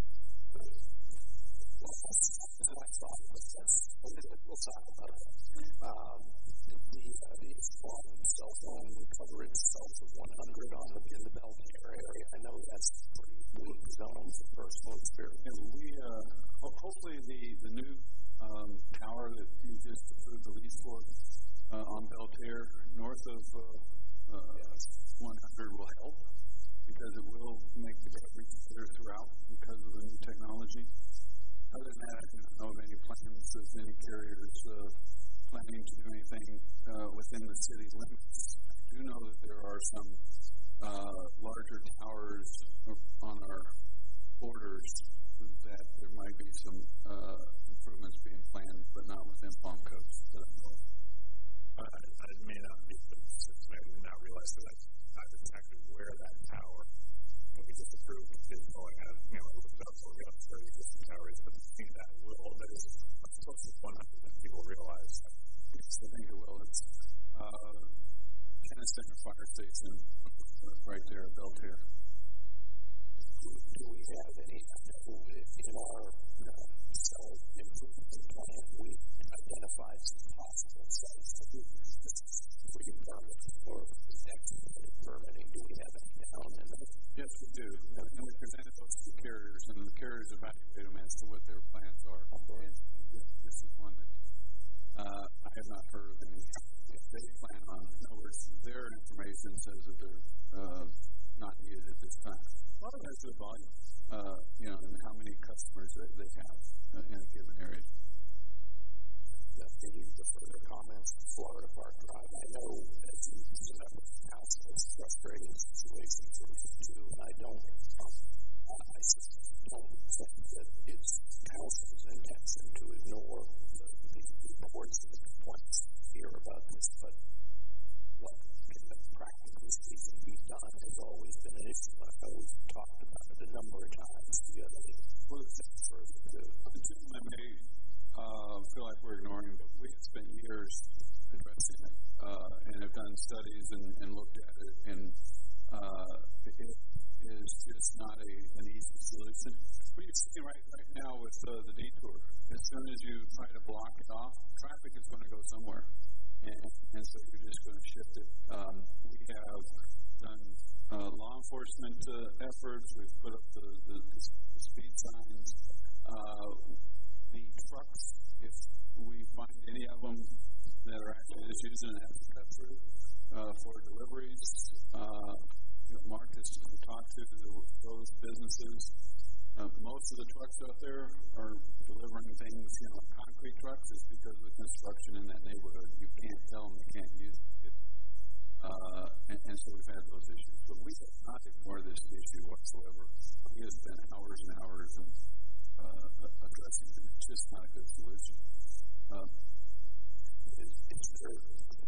Well, that's my thought, but that's, we'll talk about it. Um, the, uh, the phone, cell phone coverage south of one hundred on the, in the Belterra area, I know that's pretty weak zone for personal experience. Yeah, we, uh, hopefully the, the new um, tower that you just approved the lease for uh, on Belterra, north of uh, uh, one hundred will help because it will make the coverage better throughout because of the new technology. Other than that, I don't know of any plans of any carriers uh, planning to do anything uh, within the city limits. I do know that there are some uh, larger towers on our borders that there might be some uh, improvements being planned, but not within Palm Coast. I don't know. I, I may not be, I did not realize that I not exactly where that tower, when we just approved, is going at, you know, looked up for the other existing towers, but I think that will, that is close to one hundred that people realize. Yes, I think it will. It's uh, Kenneth Center Fire Station right there at Belterra. Do, do we have any, in our uh, cell improvement plan, we identified some possible sites to do for your permit or next permitting? Do we have any down in there? Yes, we do. And we presented those to carriers, and the carriers evaluate them as to what their plans are. And this is one that uh, I have not heard of any. If they plan on, in other words, their information says that they're uh, not needed at this time. A lot of that's the volume, uh, you know, and how many customers that they have uh, in a given area. The, the further comments, Florida Park Drive, I know as you remember the council, it's a frustrating situation for me too, and I don't, um, I just don't think that it's council's intention to ignore the, the reports and the complaints here about this, but what can practically speaking be done has always been an issue. I've always talked about it a number of times. Do you have any further to the gentleman may uh, feel like we're ignoring, but we have spent years addressing it uh, and have done studies and, and looked at it, and uh, it is just not a, an easy solution. What you're seeing right, right now with uh, the detour, as soon as you try to block it off, traffic is going to go somewhere, and, and so you're just going to shift it. Um, we have done uh, law enforcement uh, efforts. We've put up the, the, the speed signs. Uh, the trucks, if we find any of them that are actually just using it as a cut through uh, for deliveries, uh, you know, Mark has talked to the, those businesses. Uh, most of the trucks out there are delivering things, you know, concrete trucks. It's because of the construction in that neighborhood. You can't tell them they can't use it. Uh, and, and so we've had those issues. But we have not ignored this issue whatsoever. We have spent hours and hours in, uh, addressing it. It's just not a good solution. Um, is, is there,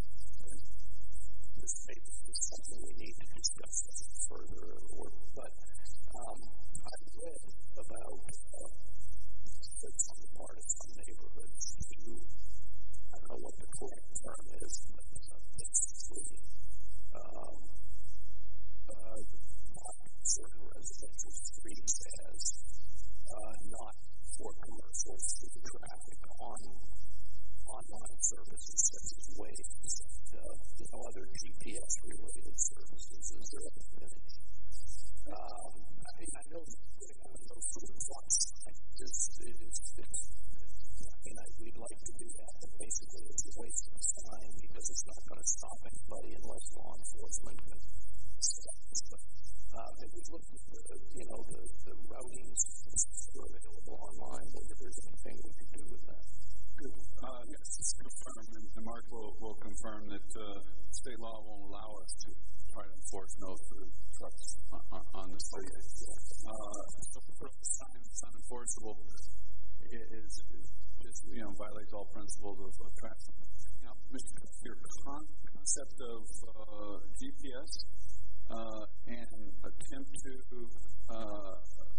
this maybe is something we need to discuss further, or, but um, I've read about uh, that some part of some neighborhoods to, I don't know what the correct term is, but uh, basically um, uh, certain residential streets as uh, not for commercial source of traffic on online services such as Waze and uh, you know, other G P S-related services. Is there a community? Um, I mean, I know putting on no food trucks is, is, is, I mean, I, we'd like to do that, but basically it's a waste of time because it's not going to stop anybody unless law enforcement can stop it. But uh, if we look at the, you know, the, the routings that are available online, whether there's anything we can do with that. Good. Uh, yes, it's confirmed, and Mark will, will confirm that uh, state law won't allow us to try to enforce no food trucks on, on, on the street. Uh, so for the sign that's unenforceable it is, is just, you know, violates all principles of, of traffic. Now, Mister your con- concept of uh, G P S uh, and attempt to uh,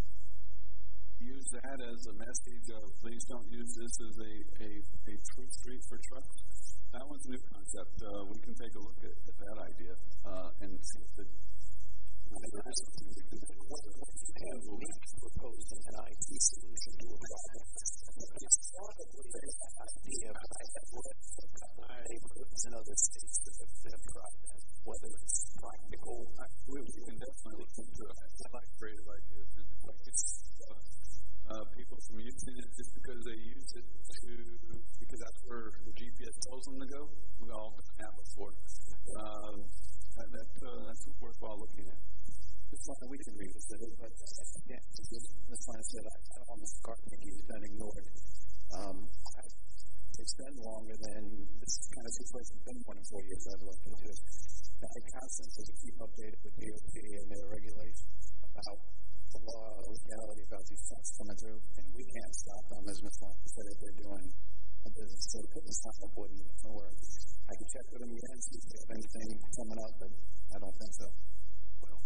use that as a message of please don't use this as a, a, a true street for trucks. That one's a new concept. Uh, we can take a look at, at that idea uh, and see if it there is something we can do. What you have proposing an I T solution to a problem. It's probably an idea, but I have read a couple of neighborhoods in other states that have, that have tried that, whether it's practical. I, we, we can definitely look into it. I, I like creative ideas, and if I can uh, uh, people from using it just because they use it to, because that's where the G P S tells them to go, we've all done that before. Um, that, that, uh, that's worthwhile looking at. It's something we can revisit it, but again, that's why I said I, I don't want Mister Carpenter to been ignored. Um, I, it's been longer than this kind of situation has been one in four years I've looked into it. I constantly to keep updated with D O T and their regulations about the law, the legality about these trucks coming through, and we can't stop them, as Miz Lyon said, if they're doing a business. So to put this sign up wouldn't work. I can check with them again, see if they have anything coming up, but I don't think so. Well,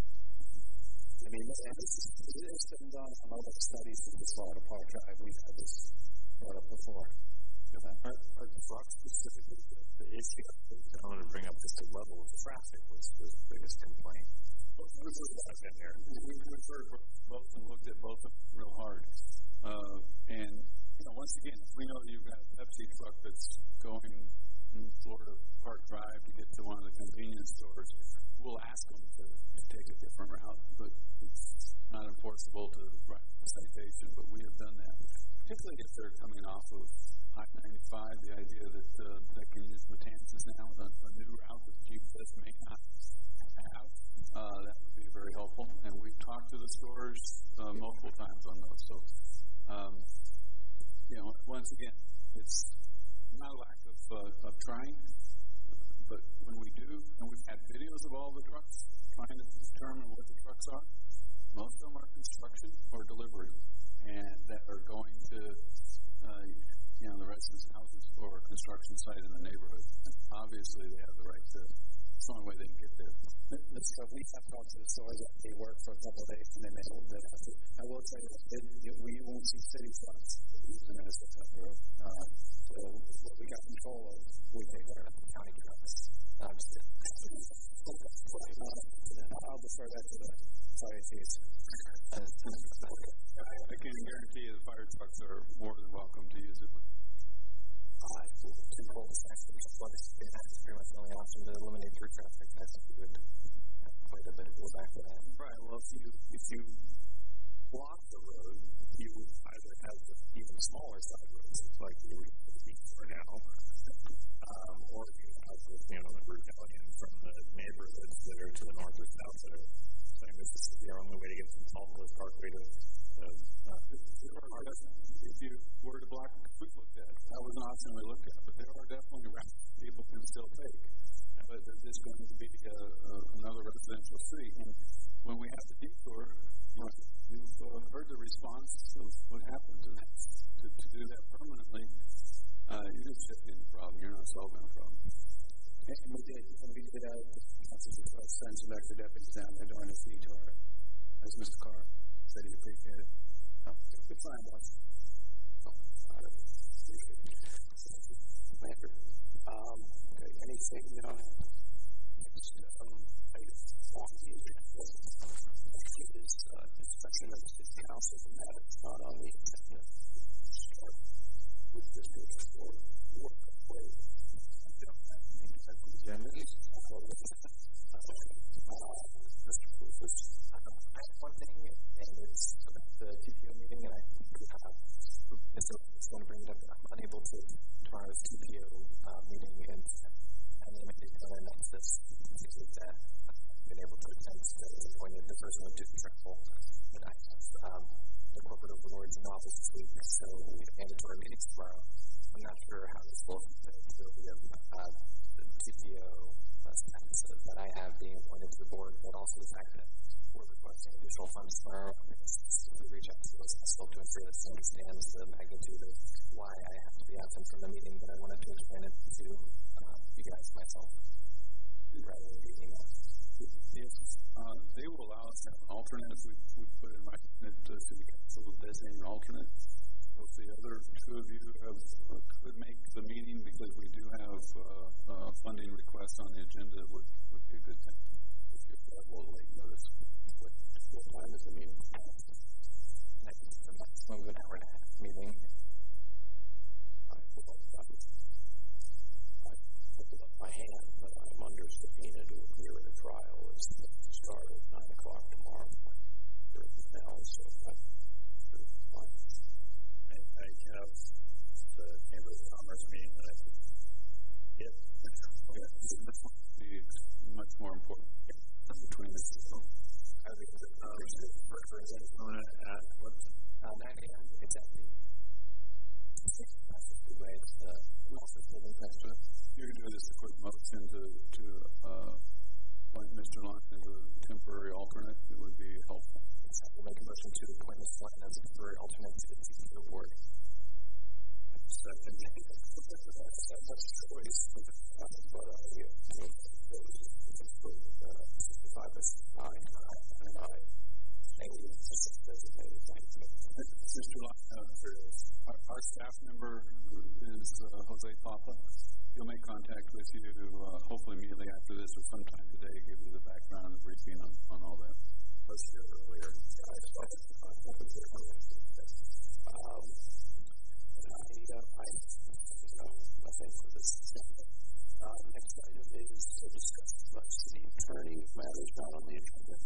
I mean, this, it's been done on other studies of the Florida Park Drive. We've had this brought up before. Are, are the trucks specifically the, the issue? I wanted to bring up just the level of traffic was the biggest complaint. We've heard both and looked at both of them real hard. Uh, and, you know, once again, we know you've got a Pepsi truck that's going from Florida Park Drive to get to one of the convenience stores. We'll ask them to, to take a different route, but it's not enforceable to write a citation, but we have done that. Particularly if they're coming off of I ninety-five, the idea that uh, they can use Matanzas now with a, a new route that G P S may not have. Uh, that would be very helpful. And we've talked to the stores uh, multiple times on those. So, um, you know, once again, it's not a lack of, uh, of trying, but when we do, and we've had videos of all the trucks trying to determine what the trucks are, most of them are construction or delivery, and that are going to, uh, you know, the residents' houses or a construction site in the neighborhood. And obviously, they have the right to. It's the only way they can get there. Mister Stuff, we have talked to the stores that they work for a couple of days and then they hold that. I will tell you that we won't see city trucks using it as a type of, uh, so what we got control of, we take care of county trucks. I'm just uh, I'll defer that to the fire chiefs. I can guarantee you the fire trucks are more than welcome to use it. Uh, to control the sector, but it's pretty much the only option to eliminate through traffic. I think we would quite a bit go back to that. Right. Well, if you if you block the road, you either have even smaller side roads like you are now, um, or you have the, you know, the rebellion from the neighborhoods that are to the north or south that are saying this is the only way to get from Tulsa Parkway to. Uh, if you were to block, we looked at it. That was an option we looked at, but there are definitely routes people can still take. But there's just going to be a, a, another residential street. And when we have the detour, you know, you've uh, heard the response of what happens. And that, to, to do that permanently, uh, you're just shifting the problem. You're not solving the problem. And we did, and we did uh, send some extra deputies down there during this detour, as Mister Carr said he appreciated it. No, good time, boss. Um, okay, anything uh, next um, item on the agenda is uh, discussion of the council from that. It's not on the agenda. this T P O uh, meeting in animated kind of nexus that I've been able to attend. So I was appointed the person who did travel, but I have um, the corporate overlords in office this week, so we have mandatory meetings tomorrow. I'm not sure how this will fit to the, uh, the T P O uh, status that I have being appointed to the board, but also the fact that we're requesting additional funds tomorrow. We reach out to those consultants to understand the magnitude of why I have to be absent from the meeting, but I wanted to explain it to uh, you guys myself rather than being emailed. If uh, they will allow us to have an alternate, if we, we put in my uh, city council designating an alternate, if the other two of you have, uh, could make the meeting, because we do have uh, uh, funding requests on the agenda, it would, would be a good thing. If you have a late notice. What, what time is the meeting? I think it's a maximum of an hour and a half meeting. I put up, I put up my hand, but I'm under subpoena to appear in a trial. It's to start at nine o'clock tomorrow. Now, so I, I, I have the Chamber of Commerce meeting that I could get. Yeah, this one would be much more important between the two. I think the Congress is for Arizona at what? Uh, nine a.m. It's at the way it's the office building next to it. You can do this a quick motion to, to uh, appoint Mister Lyon as a temporary alternate. It would be helpful. Yes, I will make a motion to appoint Mister Lyon as a temporary alternate to the T P O board. Second. that's a choice. But uh, yeah, if I was nine, and I maybe designated nineteen. Mister Lyon, our, our staff member is uh, Jose Papa. He'll make contact with you, uh, hopefully immediately after this or sometime today, give you the background and briefing on, on all that. Let's hear earlier. I started um, and I, uh, I, uh, nothing for this. Uh, next item is to discuss the city attorney matters not on the agenda.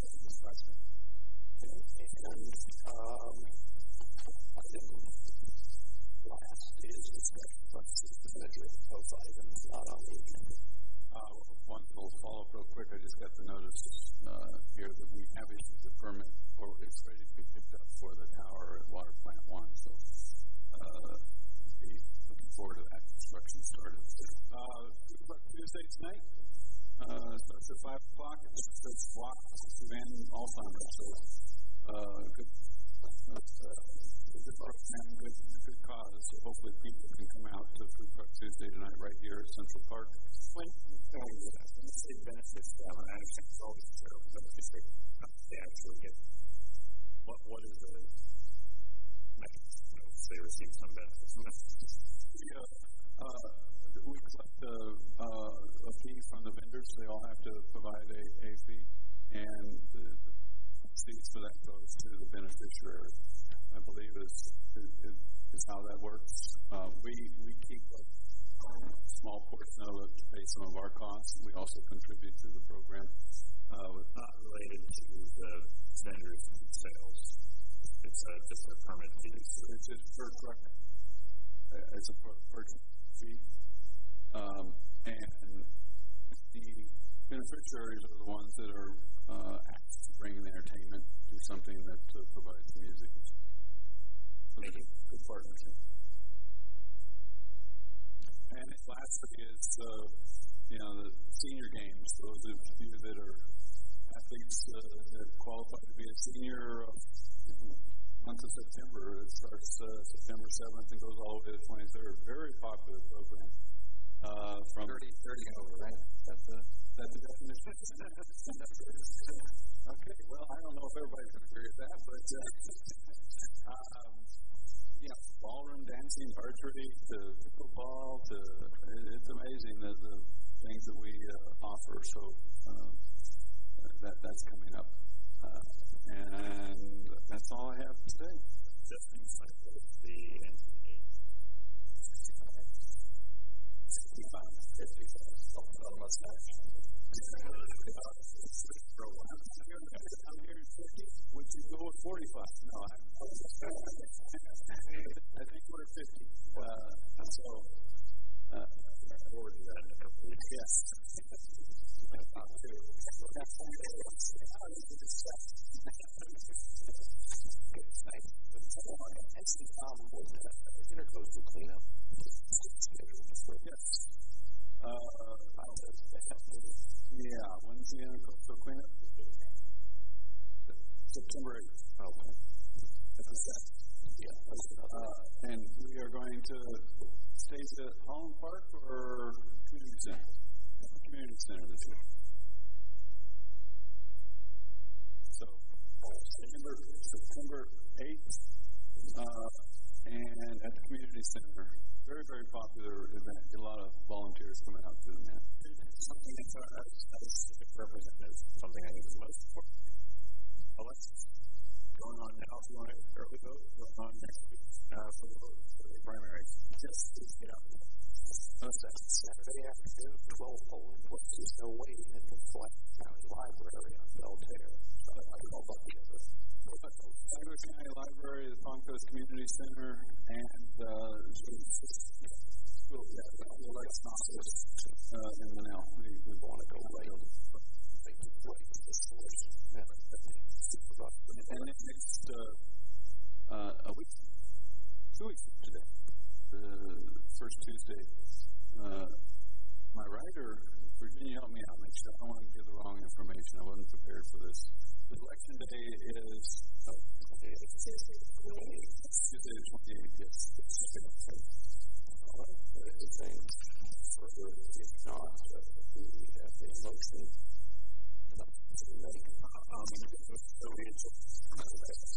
And um, item last is discussion of the city manager of items not on the agenda. Uh, one little follow-up real quick. I just got the notice uh, here that we have issued the permit, or it's ready to be picked up for the tower at Water Plant One. So, uh, be looking forward to that construction started. Uh, Tuesday tonight uh, starts at five o'clock. It's the block Van Alzheimer's. So, uh, good. Uh, good program, good, good cause. So hopefully people can come out to Food Truck Tuesday tonight right here at Central Park. When you say benefits, I understand all these terrible benefits they actually get. What what is the mechanism? They receive some benefits. Yeah, uh, we collect a, uh, a fee from the vendors. They all have to provide a, a fee, and the, the proceeds for that goes to the beneficiary. I believe is is, is how that works. Uh, we we keep a small portion of it to pay some of our costs. We also contribute to the program. Uh, it's not related to the vendors' sales. It's a, just a permit fee. It's just per truck. Uh, it's a per purchase fee. Um, and the beneficiaries are the ones that are uh, asked to bring in entertainment, do something that uh, provides music. So there's a good partnership. And lastly is, uh, you know, the senior games. Those of you that are athletes uh, that qualify to be a senior, uh, month of September. It starts uh, September seventh and goes all the way to the twenty-third. Very popular program. Uh, from thirty, thirty and over, right? That's the, that's the definition. Okay, well, I don't know if everybody's going to agree with that, but uh, um, yeah, ballroom dancing, archery, to pickleball, to it, it's amazing that the things that we uh, offer. So um, that that's coming up, uh, and that's all I have today. Just inside the N C A A. sixty-five, fifty-five, something on the mustache. I'm here at fifty. Would you go with forty-five? No, I, I think we're at fifty. Uh, so Uh, forward to that in a couple of weeks. yes. Top two. I see a problem with the intercoastal cleanup. Yes. Uh, yeah, when's the intercoastal cleanup? September eighth. Oh, okay. Yeah. Uh, and we are going to stay at Holland Park or Community Center? Community Center this year. So, September, September eighth, uh, and at the Community Center. Very, very popular event. A lot of volunteers coming out to the event. Something that's uh, as civic representative, something I think is most important. Elections going on now. If you want to early vote, going on next week uh, for, the, for the primaries. Just please get out. Saturday afternoon, twelve polling places, no waiting at the Flat County Library on Belterre. So I don't know about the other. Flagler County Library, the Palm Coast Community Center, and uh, school. Yeah, the Lex Hospice uh, in Manel. We, we want to go late. Make the way to the source. And then next uh, uh, a week, two weeks from today, the first Tuesday, uh, my writer, Virginia, help me out. Make sure I don't want to give the wrong information. I wasn't prepared for this. The election day is uh, Tuesday the twenty-eighth. Yes. Further, if not, we have the motion. Um, so we